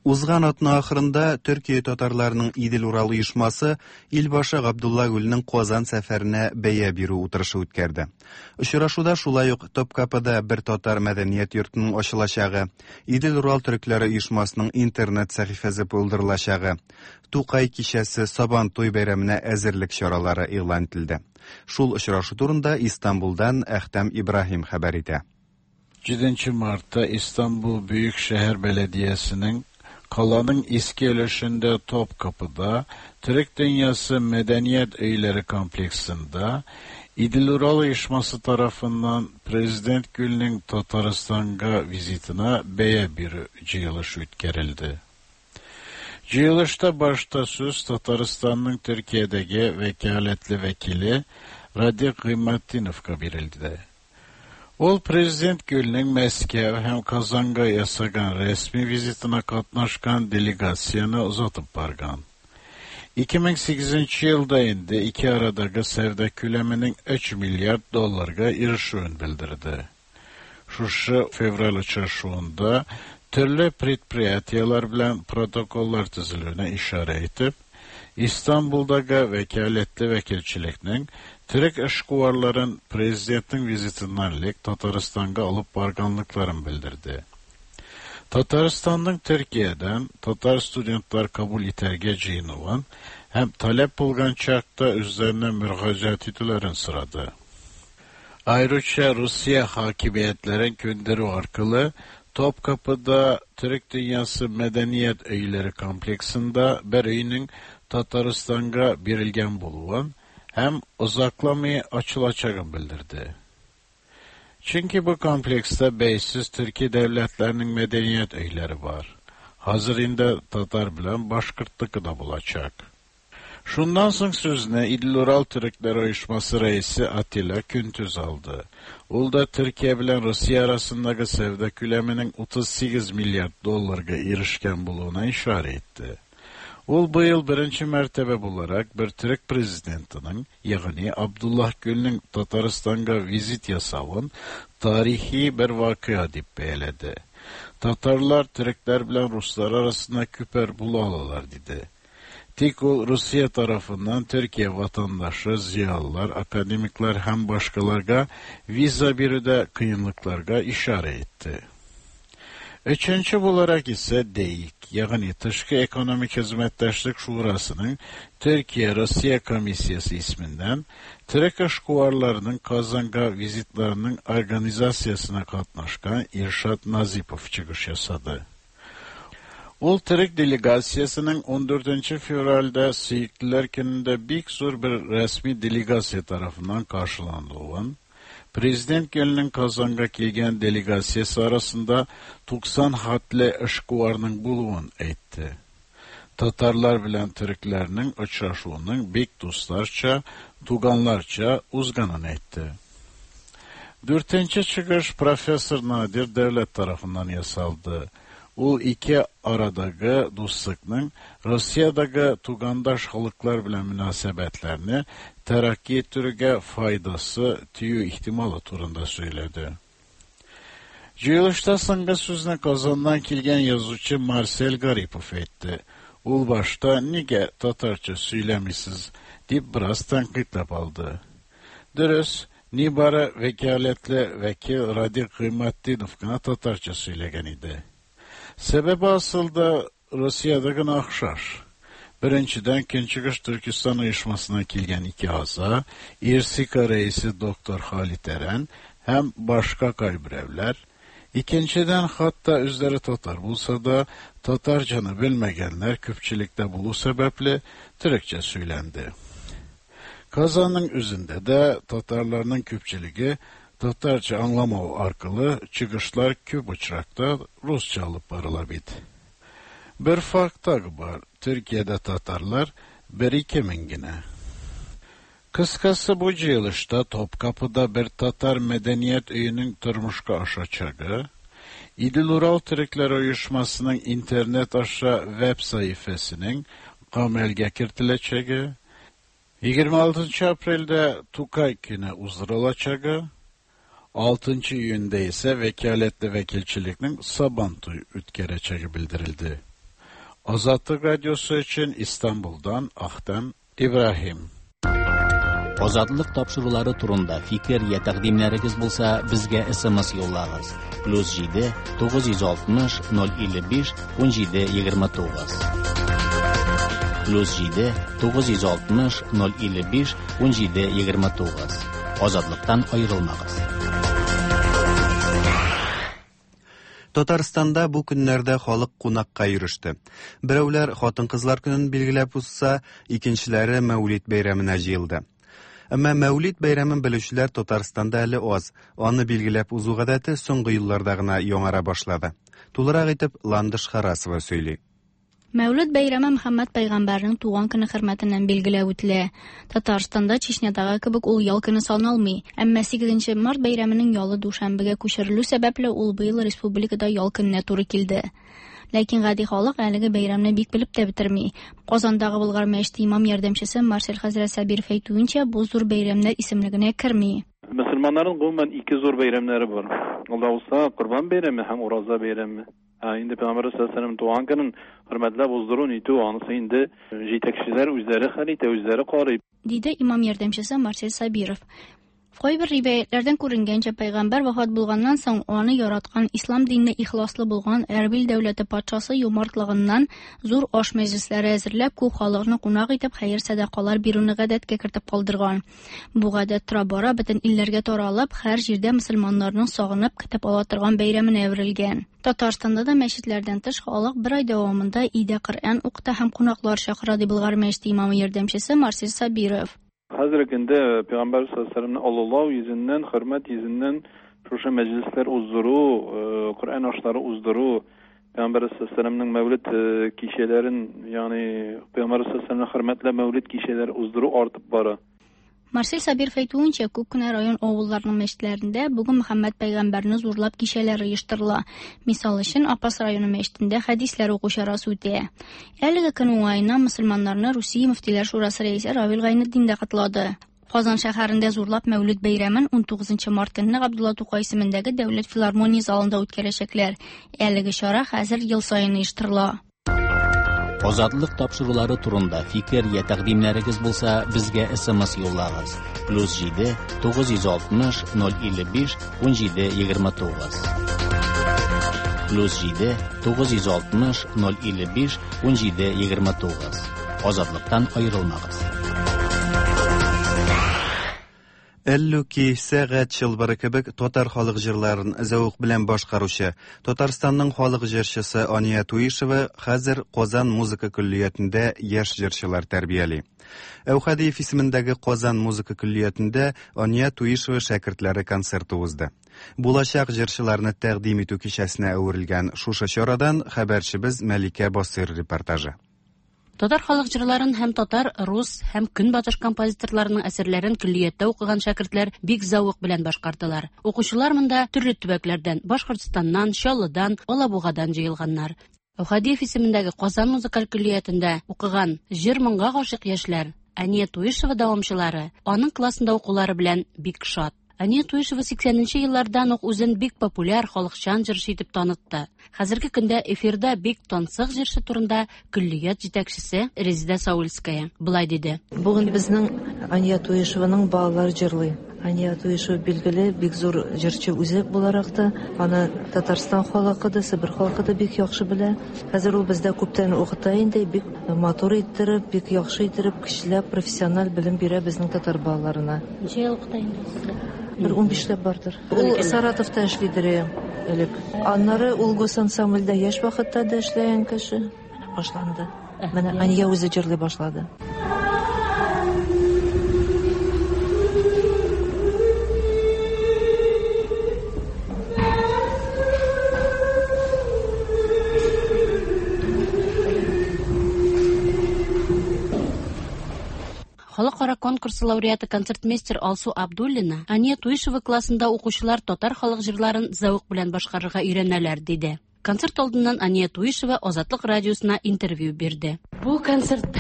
Узган атның ахырында Төркия татарларының Идел Урал оешмасы Илбашы Габдулла Гүлнең Казан сәфәренә бәя бирү утырышы үткәрде. Очрашуда шулай ук Топкапыда бер татар мәдәният йортының ачылачагы, Идел Урал төрекләре оешмасының интернет сәхифәсе булдырылачагы, Тукай кичәсе Сабантуй бәйрәменә әзерлек чаралары игълан ителде. Шул очрашу турында Истанбулдан Әхтәм Ибраһим хәбәр итә. җиденче мартта İstanbul Büyükşehir Belediyesi'nin Kalanın eski өлешендә Topkapı'da Türk Dünyası Medeniyet Öyleri Kompleksinde İdil Ural Uyuşması tarafından Prezident Gül'ün Tataristan'a vizitine beye bir jıyılış ütkerildi. Jıyılışta başta söz Tataristan'ın Türkiye'deki vekaletli vekili Radi Kıymetdinov'a verildi. Ol Prezident Gül'ün Moskva hem Kazan'a yasagan resmi vizitine katnaşkan delegasyonu uzatıp bargan. iki ming sekizinchi yılda indi iki aradagi sevda küleminin üç milyar dollarga erişiğini bildirdi. Şuşu fevral uçuşunda türlü предприятиялар bilen protokollar tüzülüğüne işare etip, İstanbul'daki vekaletli vekilçiliknin Türk işkuvarların prezidentin vizitinden Tataristan'a alıp barganlıklarını bildirdi. Tataristan'ın Türkiye'den Tatar studentlar kabul iterge ciyinovan hem talep bulgan çakta üzerine müracaat edilerin sırada. Ayrıca Rusya hakimiyetlerin gönderi arkalı Topkapı'da Türk Dünyası Medeniyet Öyleri Kompleksinde bir öyünün Tataristan'a berilgen buluvan hem uzaklamayı açılacağını bildirdi. Çünkü bu komplekste beysiz Türkiye devletlerinin medeniyet öyleri var. Hazır indi Tatar bilen Başkırtlıkı da bulacak. Şundan sonra sözüne İdil Ural Türkler Uyuşması reisi Atilla Küntüz aldı. Ulda Türkiye bilen Rusya arasındaki sevda küleminin otuz sekiz milyar dollarga erişken buluğuna işaret etti. Ol bu yıl birinci mertebe bularak bir Türk prezidentinin, yani Abdullah Gül'ün Tataristan'a vizit yasavın tarihi bir vakıa dip beyledi. Tatarlar, Türkler bilen Ruslar arasında küper bulalılar dedi. Tik o Rusya tarafından Türkiye vatandaşı, ziyalılar, akademikler hem başkalarga viza birüde kıyınlıklarga işare etti. Üçüncü olarak ise DEİK, yani Tışkı Ekonomik Hizmetleşlik Şurası'nın Türkiye-Rusya Komisyası isminden Türk işkuvarlarının Kazan'a vizitlerinin organizasyasına katnaşkan İrşad Nazipov çıkış yasadı. Ol Türk delegasyasının on dördüncü fevralda Seyitliler gününde büyük zor bir resmi delegasya tarafından karşılandı olan, Prezident Gül'ün Kazan'a kelgen delegasyası arasında doksan hatli işkuvarının buluğunu etti. Tatarlar bilen Türklerinin uçraşuğunun bek dostlarça, tuganlarça uzganını etti. Dörtüncü çıkış Profesör Nadir Devlet tarafından yasaldı. O iki aradagi dostlukның Rusyadagi tugandaş halklar bilen münasebetlerini terakki ettirge faydası tüyü ihtimali turunda söyledi. Jıyılışta sınga sözüne Kazan'dan kelgen yazıcı Marcel Garipov etti. Ul başta nige Tatarça söylemisiz deyip biraz tankitlep aldı. Dürüst, nibara vekaletli vekil Radi Kıymetdinov'na Tatarça söylegen idi. Sebebi asılda Rusya'daki nakşar. Birinciden Kinçikiş Türkistan uyuşmasına kelgen iki aza, İrsika reisi Doktor Halit Eren hem başka kaybirevler, ikinciden hatta üzleri Tatar bulsa da Tatarcanı bilmegenler küpçilikte bulu sebeple Türkçe söylendi. Kazanın üzünde de Tatarlarının küpçiliği Tatarca anlamağı arkalı çıkışlar küp uçrakta Rusça alıp barılabid. Bir fakta var, Türkiye'de Tatarlar bir iki mingine. Kıskası bu yılışta Topkapı'da bir Tatar medeniyet öyünün turmuşka aşacağı, İdil Ural Türkler Uyuşmasının internet aşağı web sayfasının kamelge kirtileceği, yigirma altıncı April'de Tukay günü uzdurulacağı, altıncı iyunda ise vekaletli vekilçiliknin Sabantuy ütkereceği bildirildi. Азаттык радиосы өчен Истанбулдан Ахтам Ибрахим. Азатлык тапшырулары турында фикер я тәкъдимнәрегез булса, безгә эс-эм-эс юллагыз. плюс җиде тугыз йөз алтмыш ноль илле биш унҗиде егерме тугыз. плюс җиде тугыз йөз алтмыш ноль илле биш унҗиде егерме тугыз. Азатлыктан аерылмагыз. Татарстанда бу көннәрдә халык кунакка йөриште. Берәүләр хатын-кызлар көнен билгеләп узса, икенчеләре Мәүлид бәйрәменә җыелды. Әмма Мәүлид бәйрәмен белүчеләр Татарстанда әле аз. Аны билгеләп узу гадәте соңгы елларда гына яңара башлады. Тулырак итеп Ландыш Харасова сөйли. Мәүлид бәйрәме Мөхәммәд пәйгамбәрнең туган көне хөрмәтеннән билгеләп үтелә. Татарстанда Чечнядагы кебек ул ял көне саналмый, әмма сигезенче март бәйрәменең ялы душанбегә күчерелү сәбәпле ул быел республикада ял көненә туры килде. Ләкин гади халык әлеге бәйрәмне бик белеп тә бетерми. Казандагы Болгар мәчете имам ярдәмчесе Марсель хәзрәт Сабиров әйтүенчә, бу зур бәйрәмнәр исемлегенә керми. Мөселманнарның гомумән ике зур бәйрәмнәре бар. Алда булса Курбан бәйрәме һәм Ураза бәйрәме. Инде Пәйгамбәр саллаллаһу туган көнен хөрмәтләп уздыру нитү анысы инде җитәкчеләр үзләре хәл итә, үзләре карый. Диде имам ярдәмчесе Марсель Сабиров. Кайбер риваятләрдән күренгәнчә, пәйгамбәр вафат булганнан соң аны яраткан ислам диненә ихласлы булган Әрбил дәүләте патшасы юмартлыгыннан зур аш мәҗлесләре әзерләп, күп халыкны кунак итеп хәер-садакалар бирүне гадәткә кертеп калдырган. Бу гадәт тора-бара бөтен илләргә таралып, һәр җирдә мөселманнарның сагынып көтеп ала торган бәйрәменә әверелгән. Татарстанда да мәчетләрдән тыш халык бер ай дәвамында Идә Коръән укыта һәм кунаклар чакыра, ди Болгар мәчете имамы ярдәмчесе Марсель Сабиров. Хәзерге көндә Пәйгамбәр саллаллаһу алейһи ва саллямны аллау йөзеннән, хөрмәт йөзеннән шушы мәҗлесләр уздыру, Коръән ашлары уздыру, Пәйгамбәр саллаллаһу алейһи ва саллямның мәүлид кичәләрен, ягъни Пәйгамбәр саллаллаһу алейһи ва саллямның хөрмәтле мәүлид кичәләре уздыру артып бара. Марсель Сабиров әйтүенчә, күп кенә район авылларының мәчетләрендә бүген Мөхәммәд пәйгамбәрне зурлап кичәләр оештырыла. Мисал өчен, Апас районы мәчетендә хәдисләр уку чарасы үтә. Әлеге көн уңаена мөселманнарны Русия мөфтиләр шурасы рәисе Равил Гайнетдин дә котлады. Казан шәһәрендә зурлап Мәүлид бәйрәмен он тугызынчы март көнне Габдулла Тукай исемендәге Дәүләт филармония залында үткәрәчәкләр. Әлеге чара хәзер ел саен оештырыла. Азатлык тапшырулары турында фикер я тәкъдимнәрегез булса, безгә эс-эм-эс юллагыз. плюс җиде тугыз йөз алтмыш ноль илле биш унҗиде егерме тугыз. плюс җиде тугыз йөз алтмыш ноль илле биш унҗиде егерме тугыз. Азатлыктан аерылмагыз. Әллүки сәгать чылбыры кебек татар халык җырларын зәвык белән башкаручы Татарстанның халык җырчысы Ания Туишева хәзер Казан музыка көллиятендә яшь җырчылар тәрбияли. Әүхәдиев исемендәге Казан музыка көллиятендә Ания Туишева шәкертләре концерты узды. Булачак җырчыларны тәкъдим итү кичәсенә әверелгән шушы чарадан хәбәрчебез Мәликә Басыр репортажы. Татар халык җырларын һәм татар, рус һәм көнбатыш композиторларының әсәрләрен көллияттә укыган шәкертләр бик зәвык белән башкардылар. Укучылар монда төрле төбәкләрдән, Башкортстаннан, Чаллыдан, Алабугадан җыелганнар. Әүхәдиев исемендәге Казан музыкаль көллиятендә укыган җыр-моңга гашыйк яшьләр, Ания Туишева дәвамчылары, аның классында укулары белән бик шат. Ания Туишева сиксәненче еллардан ук үзен бик популяр халыкчан җырчы итеп танытты. Хәзерге көндә эфирда бик тансык җырчы турында көллият җитәкчесе Резида Саульская булай диде. Бүген безнең Ания Туишеваның балалары җырлый. Ания Туишева билгеле бик зур җырчы үзе буларак та, аны Татарстан халкы да, Себер халкы да бик яхшы белә. Хәзер ул бездә күптән укыта инде, бик матур иттереп, бик яхшы иттереп, кешеләр профессиональ белем бирә безнең татар балаларына. Ничә ел укыта инде? Бер он биш ләп бардыр. Ул Саратовта эшлидер элек. Аннары ул гос ансамбльдә яшь вакытта да эшләгән кеше. Башланды. Менә Ания үзе җырлый башлады. Халыкара конкурсы лауреаты концертмейстер Алсу Абдуллина Ания Туишева классында укучылар татар халык җырларын зәвык белән башкарырга өйрәнәләр диде. Концерт алдыннан Ания Туишева Азатлык радиосына интервью бирде. Бу концерт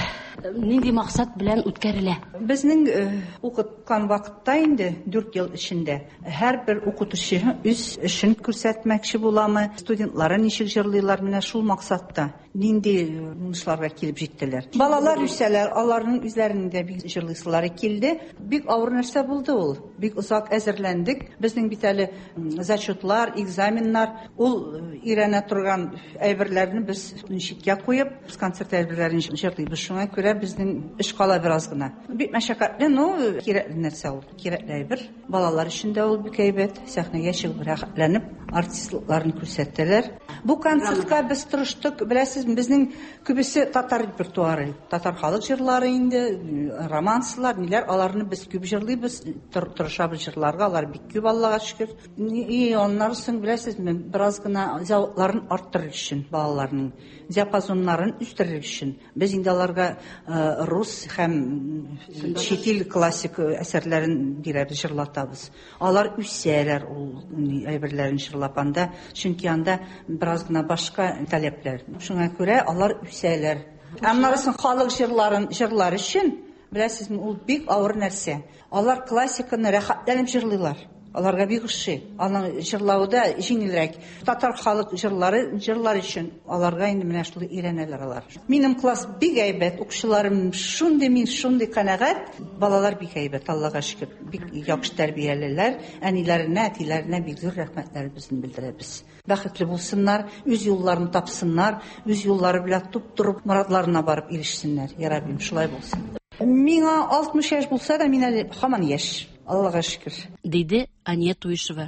Нинди максат белән үткәрелә? Безнең укыткан вакытта инде дүрт ел эчендә һәрбер укытучы үз эшен күрсәтмәкче буламы, студентлары ничек җырлыйлар, менә шул максатта нинди уңышларга килеп җиттеләр. Балалар үсәләр, аларның үзләренең дә бик җырлыйсылары килде. Бик авыр нәрсә булды ул. Бик озак әзерләндек. Безнең бит әле зачетлар, экзаменнар, ул ирәнә торган әйберләрне без читкә куеп, концерт әйберләрен җырлыйбыз. Шуңа күрә безнең эш кала бераз гына. Бик мәшәкатьле, но кирәкле нәрсә ул. Кирәкле әйбер. Балалар өчен дә ул бик әйбәт. Сәхнәгә чыгып рәхәтләнеп, артистлыкларын күрсәттеләр. Бу концертка без тырыштык. Беләсез, безнең күбесе татар репертуары, татар халык җырлары инде, романслар, ниләр, аларны без күп җырлыйбыз, тырышабыз җырларга, алар бик күп, Аллага шөкер. И аннан соң беләсезме, бераз гына зәвыкларын арттырыр өчен, балаларның диапазоннарын үстерер өчен без инде аларга рус һәм чит ил классик әсәрләрен бирәбез, җырлатабыз. Алар үсәләр ул әйберләрен җырлапанда, чөнки анда бераз гына башка таләпләр. Шуңа күрә алар үсәләр. Әммасын халык җырларын җырлар өчен, беләсезме, ул бик авыр нәрсә. Алар классиканы рәхәтләнеп җырлыйлар. Аларга бик ошый. Аның җырлауда җиңелрәк. Татар халык җырлары җырлар өчен аларга инде менә шулай өйрәнәләр алар. Минем класс бик әйбәт, укучыларым шундый, мин шундый канәгать, балалар бик әйбәт, Аллага шөкер. Бик яхшы тәрбиялеләр, әниләренә, әтиләренә бик зур рәхмәтләребезне белдерәбез. Бәхетле булсыннар, үз юлларын тапсыннар, үз юллары белән туп-турып морадларына барып ирешсеннәр. Я Раббим, шулай булсын. Миңа алтмыш яшь булса да, мин әле һаман яшь. Аллага шөкер. Диде Ания Туйшева.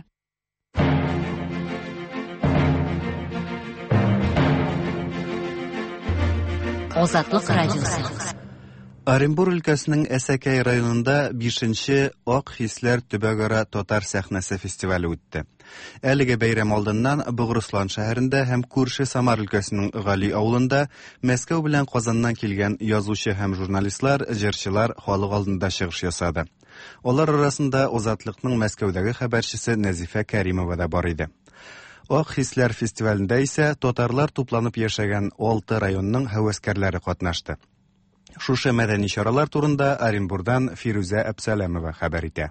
Азатлык радиосы. Оренбур өлкәсенең Әсәкәй районында бишенче Ак хисләр төбәгара татар сәхнәсе фестивале үтте. Әлеге бәйрәм алдыннан Бугырыслан шәһәрендә һәм күрше Самар өлкәсенең Гали авылында Мәскәү белән Казаннан килгән язучы һәм журналистлар, җырчылар халык алдында чыгыш ясады. Алар арасында Азатлыкның Мәскәүдәге хәбәрчесе Нәзифә Кәримова да бар иде. Ак хисләр фестивалендә исә татарлар тупланып яшәгән алты районның һәвәскәрләре катнашты. Шушы мәдәни чаралар турында Оренбурдан Фирүзә Әбсәләмова хәбәр итә.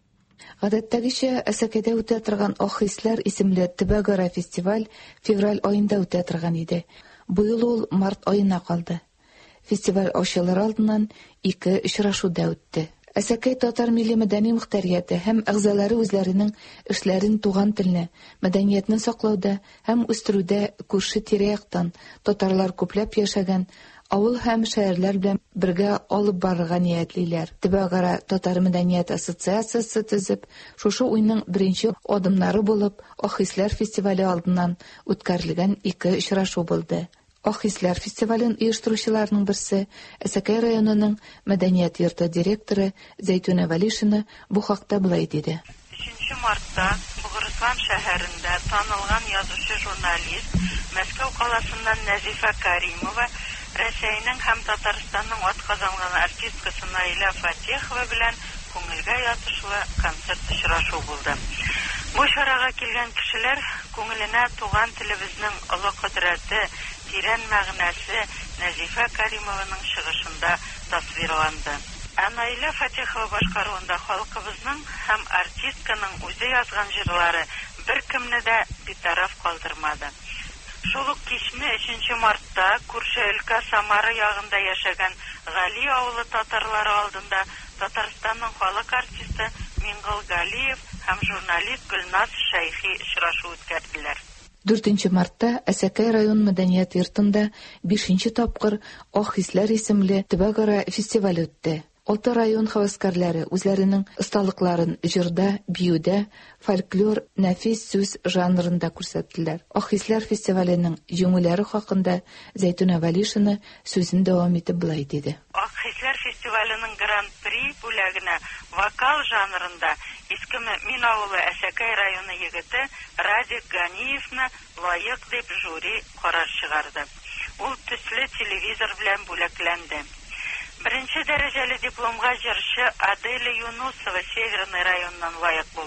Гадәттәгечә, Әсәкәйдә үтә торган Ак хисләр исемле төбәгара фестиваль февраль аенда үтә торган иде. Быел ул март аена калды. Фестиваль ачылыр алдыннан ике очрашу да үтте. Әсәкәй татар милли мәдәни мөхтәрияте һәм әгъзалары үзләренең эшләрен туган телне, мәдәниятне саклауда һәм үстерүдә күрше тирә-яктан татарлар күпләп яшәгән авыл һәм шәһәрләр белән бергә алып барырга ниятлиләр. Төбәгара татар мәдәният ассоциациясе төзеп, шушы уйның беренче адымнары булып, Ак хисләр фестивале алдыннан үткәрелгән ике очрашу булды. Ак хисләр фестивален оештыручыларның берсе Әсәкәй районының мәдәният йорты директоры Зәйтүнә Вәлишина бу хакта булай диде. өченче мартта Бугырыслан шәһәрендә танылган язучы журналист Мәскәү каласыннан Нәзифә Кәримова Рәсәйнең һәм Татарстанның атказанган артисткасы Наиля Фатихова белән күңелгә ятышлы концерт очрашу булды. Бу чарага килгән кешеләр күңеленә туган телебезнең олы кодрәте, тирән мәгънәсе Нәзифә Кәримованың чыгышында тасвирланды. Наиля Фатихова башкаруында халкыбызның һәм артистканың үзе язган җырлары беркемне дә битараф калдырмады. Шул ук кичне өченче мартта күрше өлкә Самара ягында яшәгән Гали авылы татарлары алдында Татарстанның халык артисты Мингол Галиев һәм журналист Гөлназ Шәйхи очрашу үткәрделәр. дүртенче мартта Әсәкәй район мәдәният йортында бишенче тапкыр Ак хисләр исемле төбәгара фестиваль үтте. Алты район хәвәскәрләре үзләренең осталыкларын җырда, биюдә, фольклор, нәфис сүз жанрында күрсәттеләр. Ак хисләр фестиваленең җиңүләре хакында Зәйтүнә Вәлишина сүзен дәвам итеп булай диде. Ак хисләр фестиваленең гран-при бүләгенә вокал жанрында искеме Мин авылы Әсәкәй районы егете Радик Ганиевны лаек дип жюри карар чыгарды. Ул төсле телевизор белән бүләкләнде. Беренче дәрәҗәле дипломга җырчы Аделя Юнусова Северный районнан лаек булды.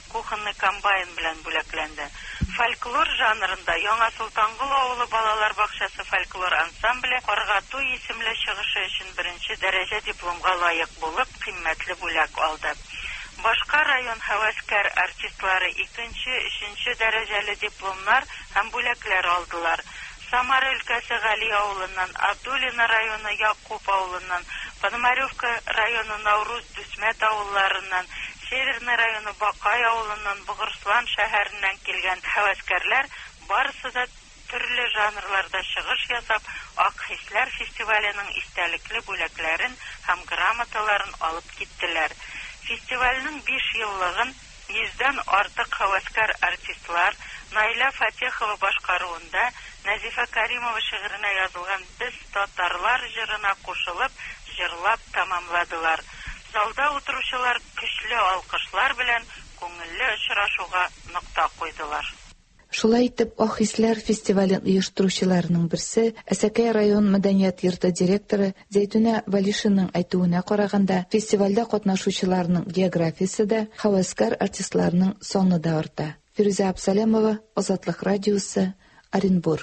кухонный комбайн белән бүләкләнде. Фольклор жанрында Яңа Султангол авылы балалар бакчасы фольклор ансамбле Каргату исемле чыгышы өчен беренче дәрәҗә дипломга лаек булып, кыйммәтле бүләк алды. Башка район һәвәскәр артистлары икенче, өченче дәрәҗәле дипломнар һәм бүләкләр алдылар. Самара өлкәсе Гали авылыннан, Абдулина районы Якуб авылыннан, Пономаревка районы Наурыз Дүсмәт авылларыннан, Северный районы Бакай авылыннан, Бугырслан шәһәреннән килгән һәвәскәрләр барысы да төрле жанрларда чыгыш ясап, Ак хисләр фестиваленең истәлекле бүләкләрен һәм грамоталарын алып киттеләр. Фестивальнең биш еллыгын йөздән артык һәвәскәр артистлар Найла Фатихова башкаруында Назифа Каримова шигыренә язылган "Без татарлар" җырына кушылып, җырлап тамамладылар. Залда утыручылар көчле алкышлар белән күңелле очрашуга нокта куйдылар. Шулай итеп, Ак хисләр фестивален оештыручыларның берсе, Әсәкәй район мәдәният йорты директоры Зәйтүнә Валишинның әйтүенә караганда, фестивальдә катнашучыларның географиясе дә, һәвәскәр артистларның саны да арта. Фирүзә Абсалямова, Азатлык радиосы, Оренбур.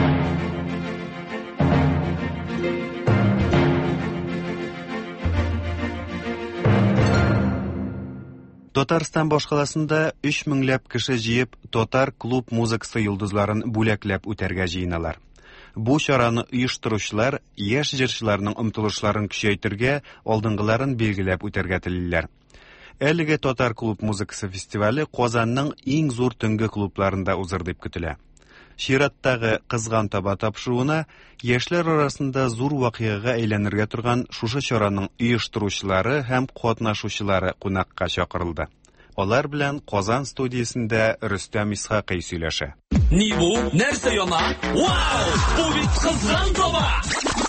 Татарстан башкаласында өч меңләп кеше җыеп татар клуб музыкасы йолдызларын бүләкләп үтәргә җыеналар. Бу чараны оештыручылар яшь җырчыларның омтылышларын көчәйтергә, алдынгыларын билгеләп үтәргә телиләр. Әлеге татар клуб музыкасы фестивале Казанның иң зур төнге клубларында узыр дип көтелә. Чираттагы кызган таба тапшыруына яшьләр арасында зур вакыйгага әйләнергә торган шушы чараның оештыручылары һәм катнашучылары кунакка чакырылды. Алар белән Казан студиясендә Рөстәм Исхакый сөйләшә. Ни бу? Нәрсә яна? Вау! Бу бит кызган таба!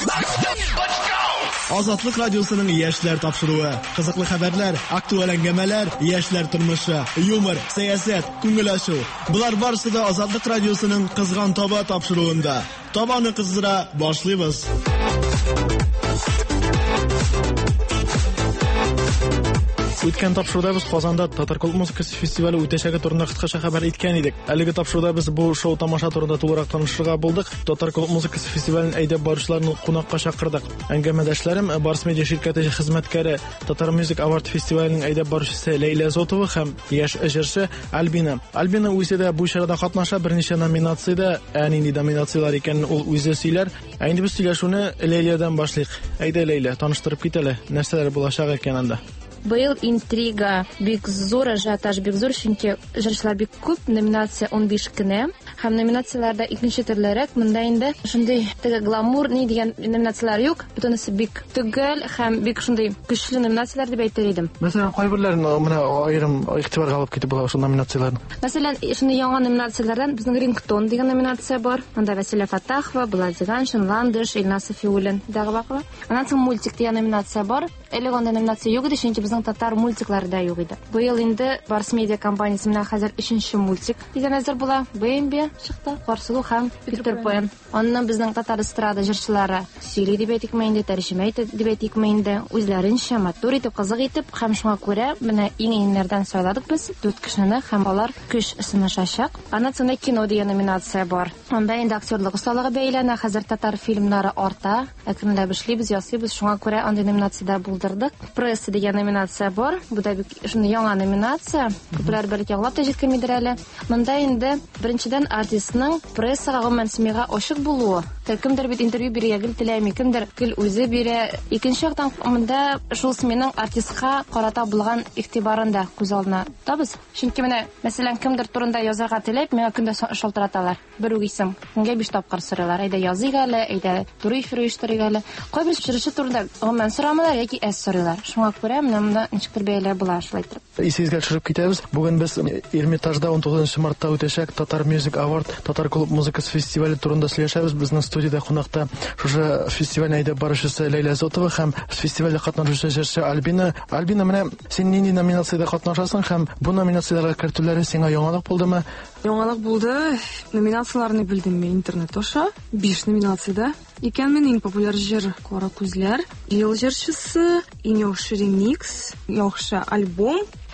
Азатлык радиосының яшьләр тапшыруы, кызыклы хәбәрләр, актуаль әңгәмәләр, яшьләр тормышы, юмор, сәясәт, күңел ачу. Булар барысы да Азатлык радиосының кызган таба тапшыруында. Табаны кыздыра башлыйбыз. Үткән тапшыруда без Казанда татар клуб музыкасы фестивале үтәчәге турында кыскача хәбәр иткән идек. Әлеге тапшыруда без бу шоу тамаша турында тулырак танышырга булдык. Татар клуб музыкасы фестивален әйдәп баручыларны кунакка чакырдык. Әңгәмәдәшләрем Барс медиа ширкәте хезмәткәре, Татар Music Award фестиваленең әйдәп баручысы Ләйлә Зотова һәм яшь җырчы Альбина. Альбина үзе дә бу чарада катнаша, берничә номинациядә, ә нинди номинациялар икәнен ул үзе сөйләр. Ә инде без сөйләшүне Ләйләдән башлыйк. Әйдә Ләйлә, таныштырып кит әле, нәрсәләр булачак икән анда. Был интрига бик зур, ажиотаж бик зур, чөнки җырчылар бик күп, номинация он биш кенә. Һәм номинацияләрдә икенче төрлерәк, монда инде шундый теге гламур ни дигән номинациялар юк. Бөтенесе бик төгәл һәм бик шундый көчле номинациялар дип әйтер идем. Мәсәлән, кайберләрен менә аерым игътибарга алып китеп була шул номинацияларны. Мәсәлән, шундый яңа номинацияләрдән безнең Рингтон дигән номинация бар. Анда Василия Фатахова, Буладзиган, Шынландыш, Илнас Софиуллин дәгъвакы. Аннан соң мультик дигән номинация бар. Әлегә анда номинация юк иде, чөнки безнең татар мультиклары да юк иде. Быел инде Барс медиа компаниясе менән хәзер өченче мультик дигән әзер була. БМБ чыкты, Карсылу һәм Питер Пен. Аннан безнең татар эстрада җырчылары сөйли дип әйтикме инде, тәрҗемә итеп дип әйтикме инде, үзләренчә матур итеп, кызык итеп, һәм шуңа күрә менә иң иңнәрдән сайладык без дүрт кешене һәм алар көч сынашачак. Аннан соң кино дигән номинация бар. Анда инде актерлык осталыгы бәйләнә, хәзер татар фильмнары арта. Әкренләп эшлибез, ясыйбыз, шуңа күрә андый номинациядә булдырдык. Пресса дигән номинация бар. Бу да бик шундый яңа номинация. Күпләр бәлки аңлап та җиткермидер әле. Монда инде беренчедән артистның прессага гомумән симига ачык булуы. Кемдер бит интервью бирергә гел теләми, кемдер гел үзе бирә. Икенче яктан монда шул сменаның артистка карата булган игътибарын да күз алдына табыз. Чөнки менә, мәсәлән, кемдер турында язарга теләп, миңа көндә шалтыраталар. Бер үк исем, кемгә биш тапкыр сорыйлар. Әйдә языйк әле, әйдә туры эфир оештырыйк әле. Кайбер җырчы турында гомумән сорамыйлар яки әз сорыйлар. Шуңа күрә менә монда ничектер бәяләр була шулай итеп. Исегезгә төшереп китәбез. Бүген без Эрмитажда он тугызынчы мартта үтәчәк Татар Music Award Татар клуб музыкасы фестивале турында сөйләшәбез. Безнең студияда кунакта шушы фестивальне әйдәп баручысы Ләйлә Зотова һәм фестивальдә катнашучы җырчы Альбина. Альбина, менә син нинди номинациядә катнашасың һәм бу номинацияларга кертүләре сиңа яңалык булдымы? Яңалык булды. Номинацияларны белдем мин интернет аша. биш номинациядә. Икән мен иң популяр җыр Кара күзләр, ел җырчысы, иң яхшы ремикс, яхшы альбом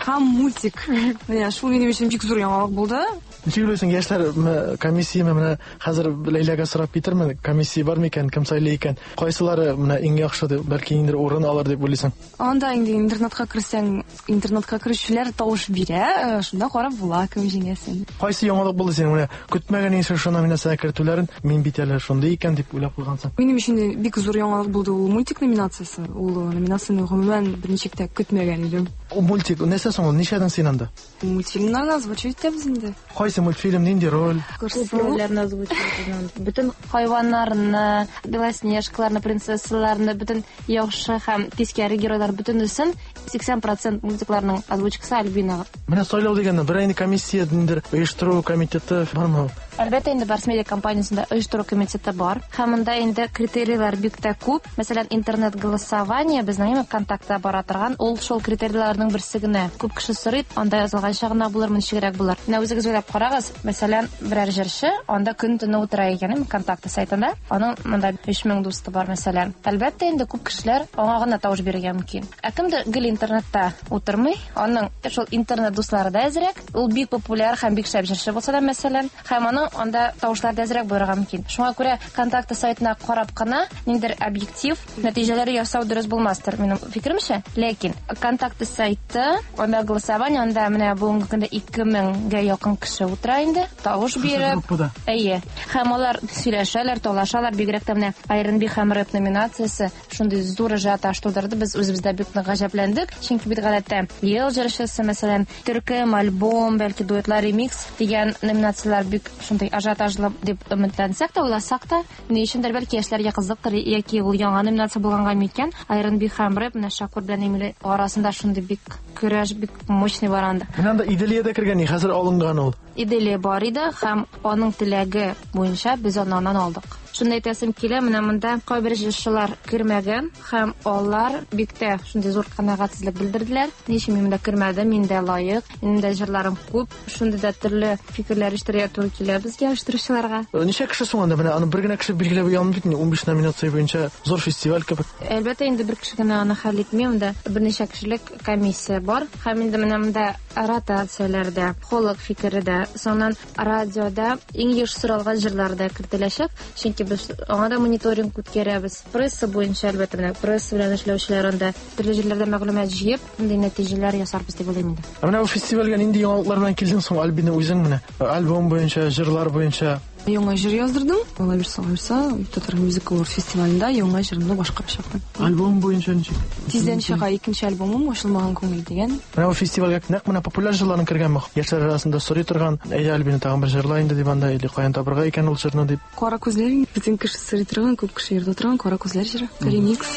һәм мультик. Менә шул минем өчен бик зур яңалык булды. Ничек уйлыйсың, яшьләр комиссия менә хәзер Ләйләгә сорап китерме? Комиссия бармы икән, кем сайлый икән? Кайсылары менә иң яхшы дип, бәлки инде урын алыр дип уйлыйсың? Анда инде интернетка керсәң, интернетка керүчеләр тавыш бирә, шунда карап була кем җиңәсен. Кайсы яңалык булды синең менә көтмәгән инде шуны номинациягә кертүләрен, мин бит әле шундый икән дип уйлап куйгансың. Минем өчен бик зур яңалык булды ул мультик номинациясе. Ул номинацияны гомумән берничек тә көтмәгән идем. Ул мультик, нәрсә соң ул? Нишәдән син анда? Мультфильмнарны озвучивать итәбез инде. Кайсы мультфильм, нинди роль? Рольләрне озвучивать итәбез. Бөтен хайваннарны, белоснежкаларны, принцессаларны, бөтен яхшы һәм тискәре геройлар бөтенесен сиксән процент мультикларның озвучкасы Альбинага. Менә сайлау дигәндә бер инде комиссия диндер, оештыру комитеты бармы? Әлбәттә инде Барс медиа компаниясендә оештыру комитеты бар. Һәм монда инде критерийлар бик тә күп. Мәсәлән, интернет голосование безнең контактта бара торган, ул шул критерийларның берсе генә. Күп кеше сорый, анда язылганча гына булырмы, ничегрәк булыр. Менә үзегез уйлап карагыз. Мәсәлән, берәр җырчы анда көн-төн утыра икән контакты сайтында. Аның монда өч мең дусты бар мәсәлән. Әлбәттә инде күп кешеләр аңа гына тавыш бирергә мөмкин. Ә кемдер гел интернетта утырмый, аның шул интернет дуслары да әзрәк, ул бик популяр һәм бик шәп җырчы булса да мәсәлән, һәм аның анда тавышлар да әзрәк булырга мөмкин. Шуңа күрә контакты сайтына карап кына ниндер объектив нәтиҗәләре ясау дөрес булмастыр, минем фикеремчә. Ләкин контакты сайты, анда голосование, анда менә бүгенге көндә ике меңгә якын кеше утыра инде, тавыш биреп. Әйе. Һәм алар сөйләшәләр, талашалар, бигрәк тә менә Iron Bee һәм Рэп номинациясе шундый зур ажиотаж тудырды. Без үзебездә бик гаҗәпләндек, чөнки бит гадәттә ел җырчысы, мәсәлән, төркем, альбом, бәлки дуэтлар, ремикс дигән номинациялар бик шундый ажиотажлы дип өметләнсәк тә, уйласак та, ни өчендер бәлки яшьләргә кызыктыр, яки ул яңа номинация булганга микән. Iron Bee һәм Рэп менә Шакур белән Эмилия арасында шундый бик көрәш, бик мощный бар анда. Менә анда Иделиядә кергән, хәзер алынган ул. Иделия бар иде һәм аның теләге буенча без аннан алдык. Шунда әйтәсем килә, менә монда кайбер җырчылар кермәгән һәм алар бик тә шундый зур канәгатьсезлек белдерделәр. Ничек мин монда кермәдем, миндә лаек, миндә җырларым күп, шундый да төрле фикерләр ишетергә туры килә безгә оештыручыларга. Ничә кеше соң анда, менә аны бер генә кеше билгеләп ялмый бит, ун биш номинация буенча зур фестиваль кебек. Әлбәттә инде бер кеше генә аны хәл итми, монда берничә кешелек комиссия бар һәм инде менә монда ротацияләрдә, халык фикере дә, соңыннан радиода иң еш соралган җырлар да кертеләчәк, чөнки без аңа мониторинг үткәрәбез. Пресса буенча әлбәттә менә пресса белән эшләүчеләр анда төрле җирләрдә мәгълүмат җыеп, мондый нәтиҗәләр ясарбыз дип уйлыйм инде. Менә бу фестивальгә нинди яңалыклар белән килдең соң, Альбина, үзең менә альбом буенча, җырлар буенча? Яңа җыр яздырдым. Алла бирсә, алса, Татар Music Award фестивалендә яңа җырымны башкарачакмын. Альбом буенча ничек? Тиздән чыга икенче альбомым "Ачылмаган күңел" дигән. Менә бу фестивальгә нәкъ менә популяр җырларны кергәнме? Яшьләр арасында сорый торган, әйе, Альбина, тагын бер җырлай инде дип анда, или каян табырга икән ул җырны дип. Кара күзләр, бөтен кеше сорый торган, күп кеше йөрдә торган кара күзләр җыры. Ремикс.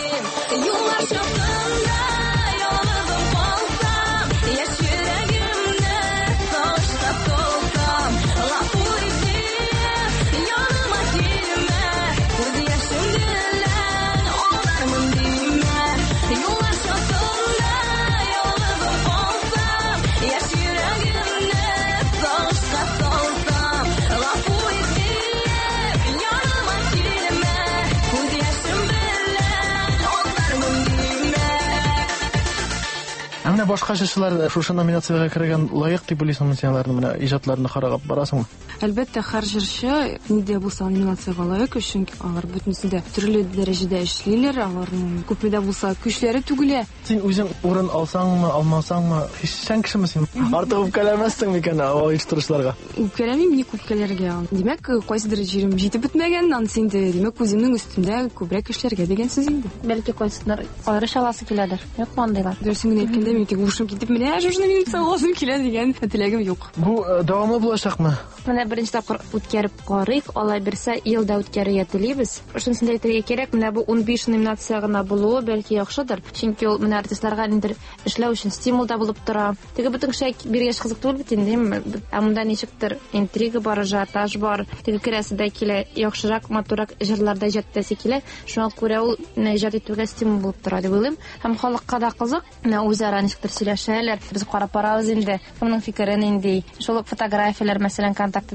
Менә башка җырчылар шушы номинациягә кергән лаек дип уйлыйсыңмы син аларны, менә иҗатларны карап барасыңмы? Әлбәттә, һәр җырчы нидә булса номинациягә лаек, чөнки алар бөтенсендә төрле дәрәҗәдә эшлиләр, аларның күпмедә булса көчләре түгелә. Син үзең урын алсаңмы, алмасаңмы, һичшән кешеме син? Артык үпкәләмәссең микән оештыручыларга? Үпкәләмим, ни күпкәләргә. Димәк, кайсыдыр җирем җитеп бетмәгән, ансы инде, димәк, үземнең өстендә күбрәк эшләргә дигән сүз инде. Бәлки кайсыдыр аерыша аласы киләдер. Юкмы андыйлар? Дөресен генә әйткәндә, мин тик ушым китеп, менә шуны минем сауласым килә дигән теләгем юк. Бу дәвамы булачакмы? Менә беренче тапкыр үткәреп карыйк, алай берсә елда үткәрергә телибез. Шунысын да әйтергә кирәк, менә бу ун биш номинация гына булуы бәлки яхшыдыр. Чөнки ул менә артистларга инде эшләү өчен стимул да булып тора. Теге бөтен кеше биргәч кызык түгел бит инде. Ә монда ничектер интрига бар, ажиотаж бар. Теге керәсе дә килә, яхшырак, матурак җырларда җәттәсе килә. Шуңа күрә ул иҗат итүгә стимул булып тора дип уйлыйм. Һәм халыкка да кызык. Менә үзара ничектер сөйләшәләр. Без карап барабыз инде. Кемнең фикерен инде. Шул фотографияләр, мәсәлән, контакты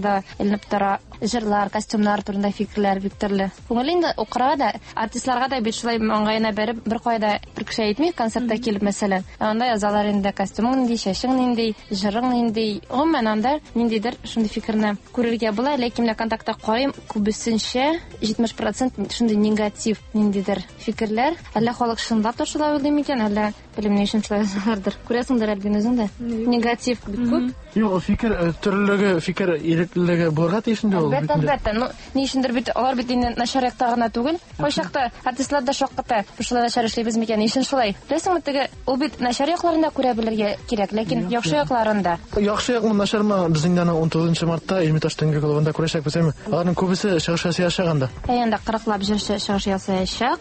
да эленеп тора. Җырлар, костюмнар турында фикерләр бик төрле. Күңел инде укырга да, артистларга да бит шулай маңгаена бәреп, бер кайда бер кеше әйтми, концертта килеп мәсәлән. Анда язалар инде костюмың нинди, чәчең нинди, җырың нинди. Гомумән анда ниндидер шундый фикерне күрергә була, ләкин менә контактта карыйм, күбесенчә җитмеш процент шундый негатив ниндидер фикерләр. Әллә халык шунда да шулай уйлый микән, әллә белмим өчен шулай язалардыр. Күрәсеңдер Альбин үзең дә. Негатив бик күп. Юк, фикер төрлелеге, фикер иреклеге булырга тиешендә ул. Әлбәттә, әлбәттә. Ну, ни өчендер бит алар бит инде начарякта гына түгел. Кайчакта артистлар да шакката. Шулай начар эшлибез микән? Ни өчен шулай? Беләсеңме, теге ул бит начар якларында күрә белергә кирәк, ләкин яхшы якларында. Яхшы якмы начармы безнең дә он тугызынчы мартта Эрмитаж төнге клубында күрәчәкбез, әйме? Аларның күбесе чыгыш ясаганда. Әйендә кырыклап җырчы чыгыш ясаячак.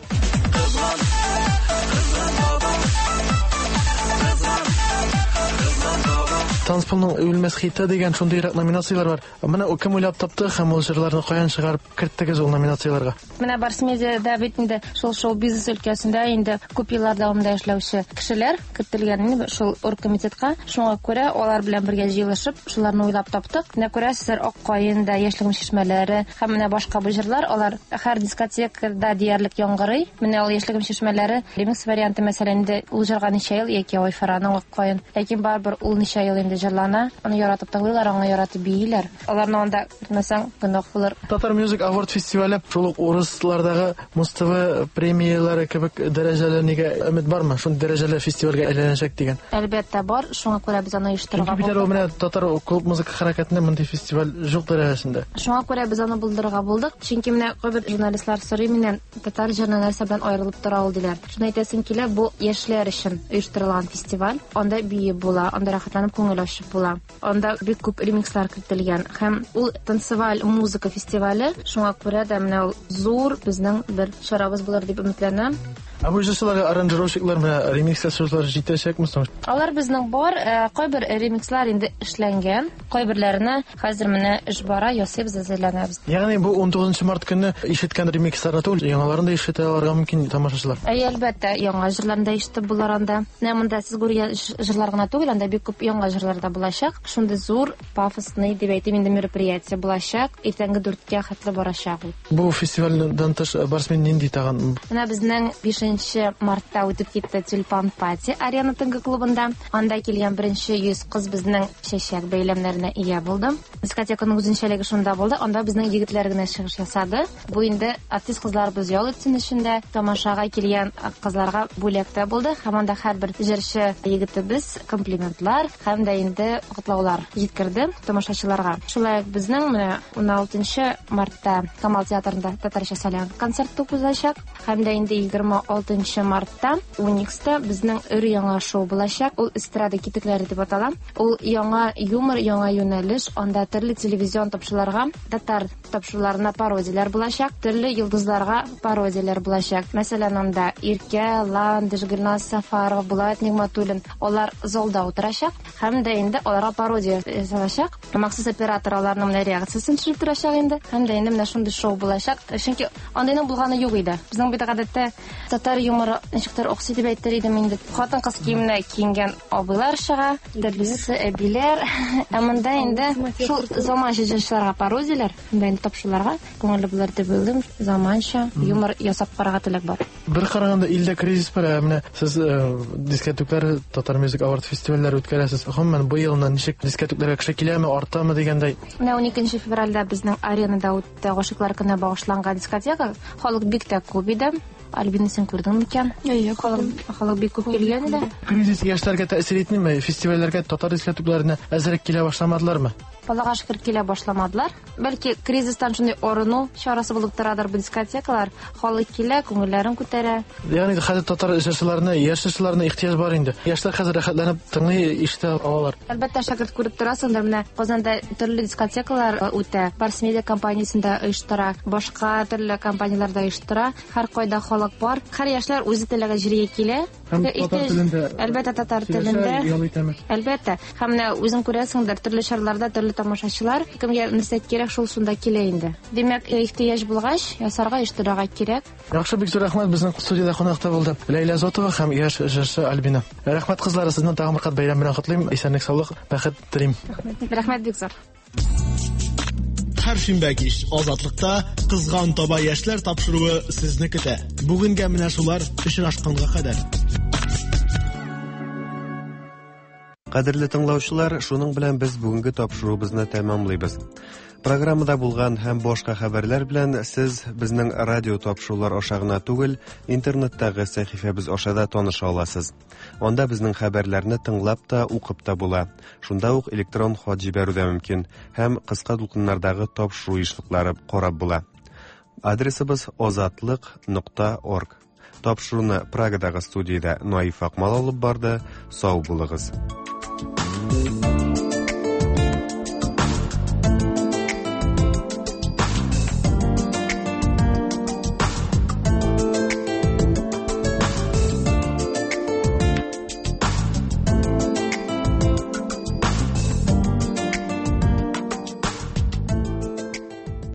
Танцполның үлмәс хиты дигән шундый рак номинациялар бар. Менә кем уйлап тапты һәм ул җырларны каян чыгарып керттегез ул номинацияларга? Менә Барс медиада бит инде шул шоу бизнес өлкәсендә инде күп еллар дәвамында эшләүче кешеләр кертелгән инде шул оргкомитетка. Шуңа күрә алар белән бергә җыелышып, шуларны уйлап таптык. Менә күрәсезләр, Ак каен да, Яшьлегем чишмәләре һәм менә башка бу җырлар, алар һәр дискотекада диярлек яңгырый. Менә ул Яшьлегем чишмәләре ремикс варианты мәсәлән инде ул җырга ничә ел яки Айфараның Ак каен. Ләкин барбер ул ничә ел инде җырлана, аны яратып тыңлыйлар, аңа яратып бийләр. Аларны анда күрмәсәң гөнаһ булыр. Татар Music Award фестивале шул урыслардагы Муз-ТВ премиялары кебек дәрәҗәләргә өмет бармы? Шундый дәрәҗәле фестивальгә әйләнәчәк дигән. Әлбәттә бар, шуңа күрә без аны оештырырга булдык. Бит менә татар клуб музыка хәрәкәтендә мондый фестиваль юк дәрәҗәсендә. Шуңа күрә без аны булдырырга булдык. Чөнки менә күп журналистлар сорый миннән, татар җыры нәрсә белән аерылып тора ул диләр. Шуны әйтәсем килә, бу яшьләр өчен оештырылган фестиваль. Анда бие була, анда рәхәтләнеп күңел ачып була. Анда бик күп ремикслар кертелгән һәм ул танцеваль музыка фестивале. Шуңа күрә дә менә ул зур безнең бер чарабыз булыр дип өметләнәм. Ә бу җырчыларга аранжировщиклар менә ремикс ясаучылар җитәчәкме соң? Алар безнең бар, кайбер ремикслар инде эшләнгән, кайберләрне хәзер менә эш бара, ясыйбыз, әзерләнәбез. Ягъни бу он тугызынчы март көнне ишеткән ремикслар түгел, яңаларын да ишетә аларга мөмкин тамашачылар. Әй, әлбәттә, яңа җырларны да ишетеп булар анда. Менә монда сез күргән җырлар гына түгел, анда бик күп яңа җырлар да булачак. Шундый зур, пафосный дип әйтим инде мероприятие булачак. Иртәнге дүрткә хәтле барачак ул. Бу фестивальдән тыш Барсмен нинди тагын? Менә безнең бишенче мартта үтеп китте Тюльпан Пати арена төнге клубында. Анда килгән беренче йөз кыз безнең чәчәк бәйләмнәренә ия булды. Дискотеканың үзенчәлеге шунда булды. Анда безнең егетләр генә чыгыш ясады. Бу инде артист кызларыбыз ял итсен өчендә тамашага килгән кызларга бүләктә булды. Һәм анда һәрбер җырчы егетебез комплиментлар һәм дә инде котлаулар җиткерде тамашачыларга. Шулай безнең менә он алтынчы мартта Камал театрында татарча салян концерт узачак. Һәм дә инде егерме алтынчы мартта Уникста безнең өр-яңа шоу булачак. Ул эстрада китекләре дип атала. Ул яңа юмор, яңа юнәлеш. Анда төрле телевизион тапшыруларга, татар тапшыруларына пародиялар булачак, төрле йолдызларга пародиялар булачак. Мәсәлән, анда Иркә, Лан, Дежгилназ Сафарова, Булат Нигъмәтуллин, алар залда утырачак. Һәм дә инде аларга пародия ясалачак. Махсус оператор аларның менә реакциясын төшереп торачак инде. Һәм дә инде менә шундый шоу булачак. Чөнки андайның булганы юк иде. Безнең бит гадәттә татар юморы ничектер оксый дип әйтер идем инде. Хатын-кыз киеменә киенгән абыйлар чыга, төрлесе әбиләр. Ә монда инде шул заманча җырчыларга пародиялар, бәйн тапшыруларга күңелле булыр дип уйлыйм. Заманча юмор ясап карарга теләк бар. Бер караганда илдә кризис бар, менә сез дискотеклар, Татар Music Award фестивальләре үткәрәсез. Гомумән бу елны ничек дискотекларга кеше киләме, артамы дигәндәй. Менә он икенче февральдә безнең аренада үтте гашыйклар көне багышланган дискотека. Халык бик тә күп иде. Альбин сен күрдең микән? Әйе, халык бик күп килгән иде. Кризис яшьләргә тәэсир итмиме? Фестивальләргә татар дискотекларына әзрәк килә башламадылармы? Балага шөкер килә башламадылар. Бәлки кризистан шундый орыну чарасы булып торадыр бу дискотекалар. Халык килә, күңелләрен күтәрә. Ягъни хәзер татар җырчыларына, яшь җырчыларына ихтыяҗ бар инде. Яшьләр хәзер рәхәтләнеп тыңлый, ишетә алалар. Әлбәттә, шәкерт күреп торасыңдыр, менә Казанда төрле дискотекалар үтә. Барс медиа компаниясендә оештыра, башка төрле компанияләрдә оештыра. Һәр кайда халык бар. Һәр яшьләр үзе теләгән җиргә килә. Әлбәттә, татар телендә. Әлбәттә. Һәм менә үзең күрәсеңдер, төрле чарларда төрле тамашачылар, кемгә нәрсә кирәк, шул шунда килә инде. Димәк, ихтыяҗ булгач, ясарга, оештырырга кирәк. Яхшы, бик зур рәхмәт, безнең студиядә кунакта булды Ләйлә Зотова һәм яшь җырчы Альбина. Рәхмәт кызлары, сезне тагын бер кат бәйрәм белән котлыйм. Исәнлек, саулык, бәхет телим. Рәхмәт бик зур. һәр шимбә кич Азатлыкта кызган таба яшьләр тапшыруы сезне көтә. Бүгенгә менә шулар очрашканга кадәр. Кадерле тыңлаучылар, шуның белән без бүгенге тапшыруыбызны тәмамлыйбыз. Программада булган һәм башка хәбәрләр белән сез безнең радио тапшырулар аша гына түгел, интернеттагы сәхифәбез аша да таныша аласыз. Анда безнең хәбәрләрне тыңлап та, укып та була. Шунда ук электрон хат җибәрү дә мөмкин һәм кыска дулкыннардагы тапшыру ишлекләре карап була. Адресыбыз озатлык нокта орг. Тапшыруны Прагадагы студиядә Наиф Акмал алып барды. Сау булыгыз.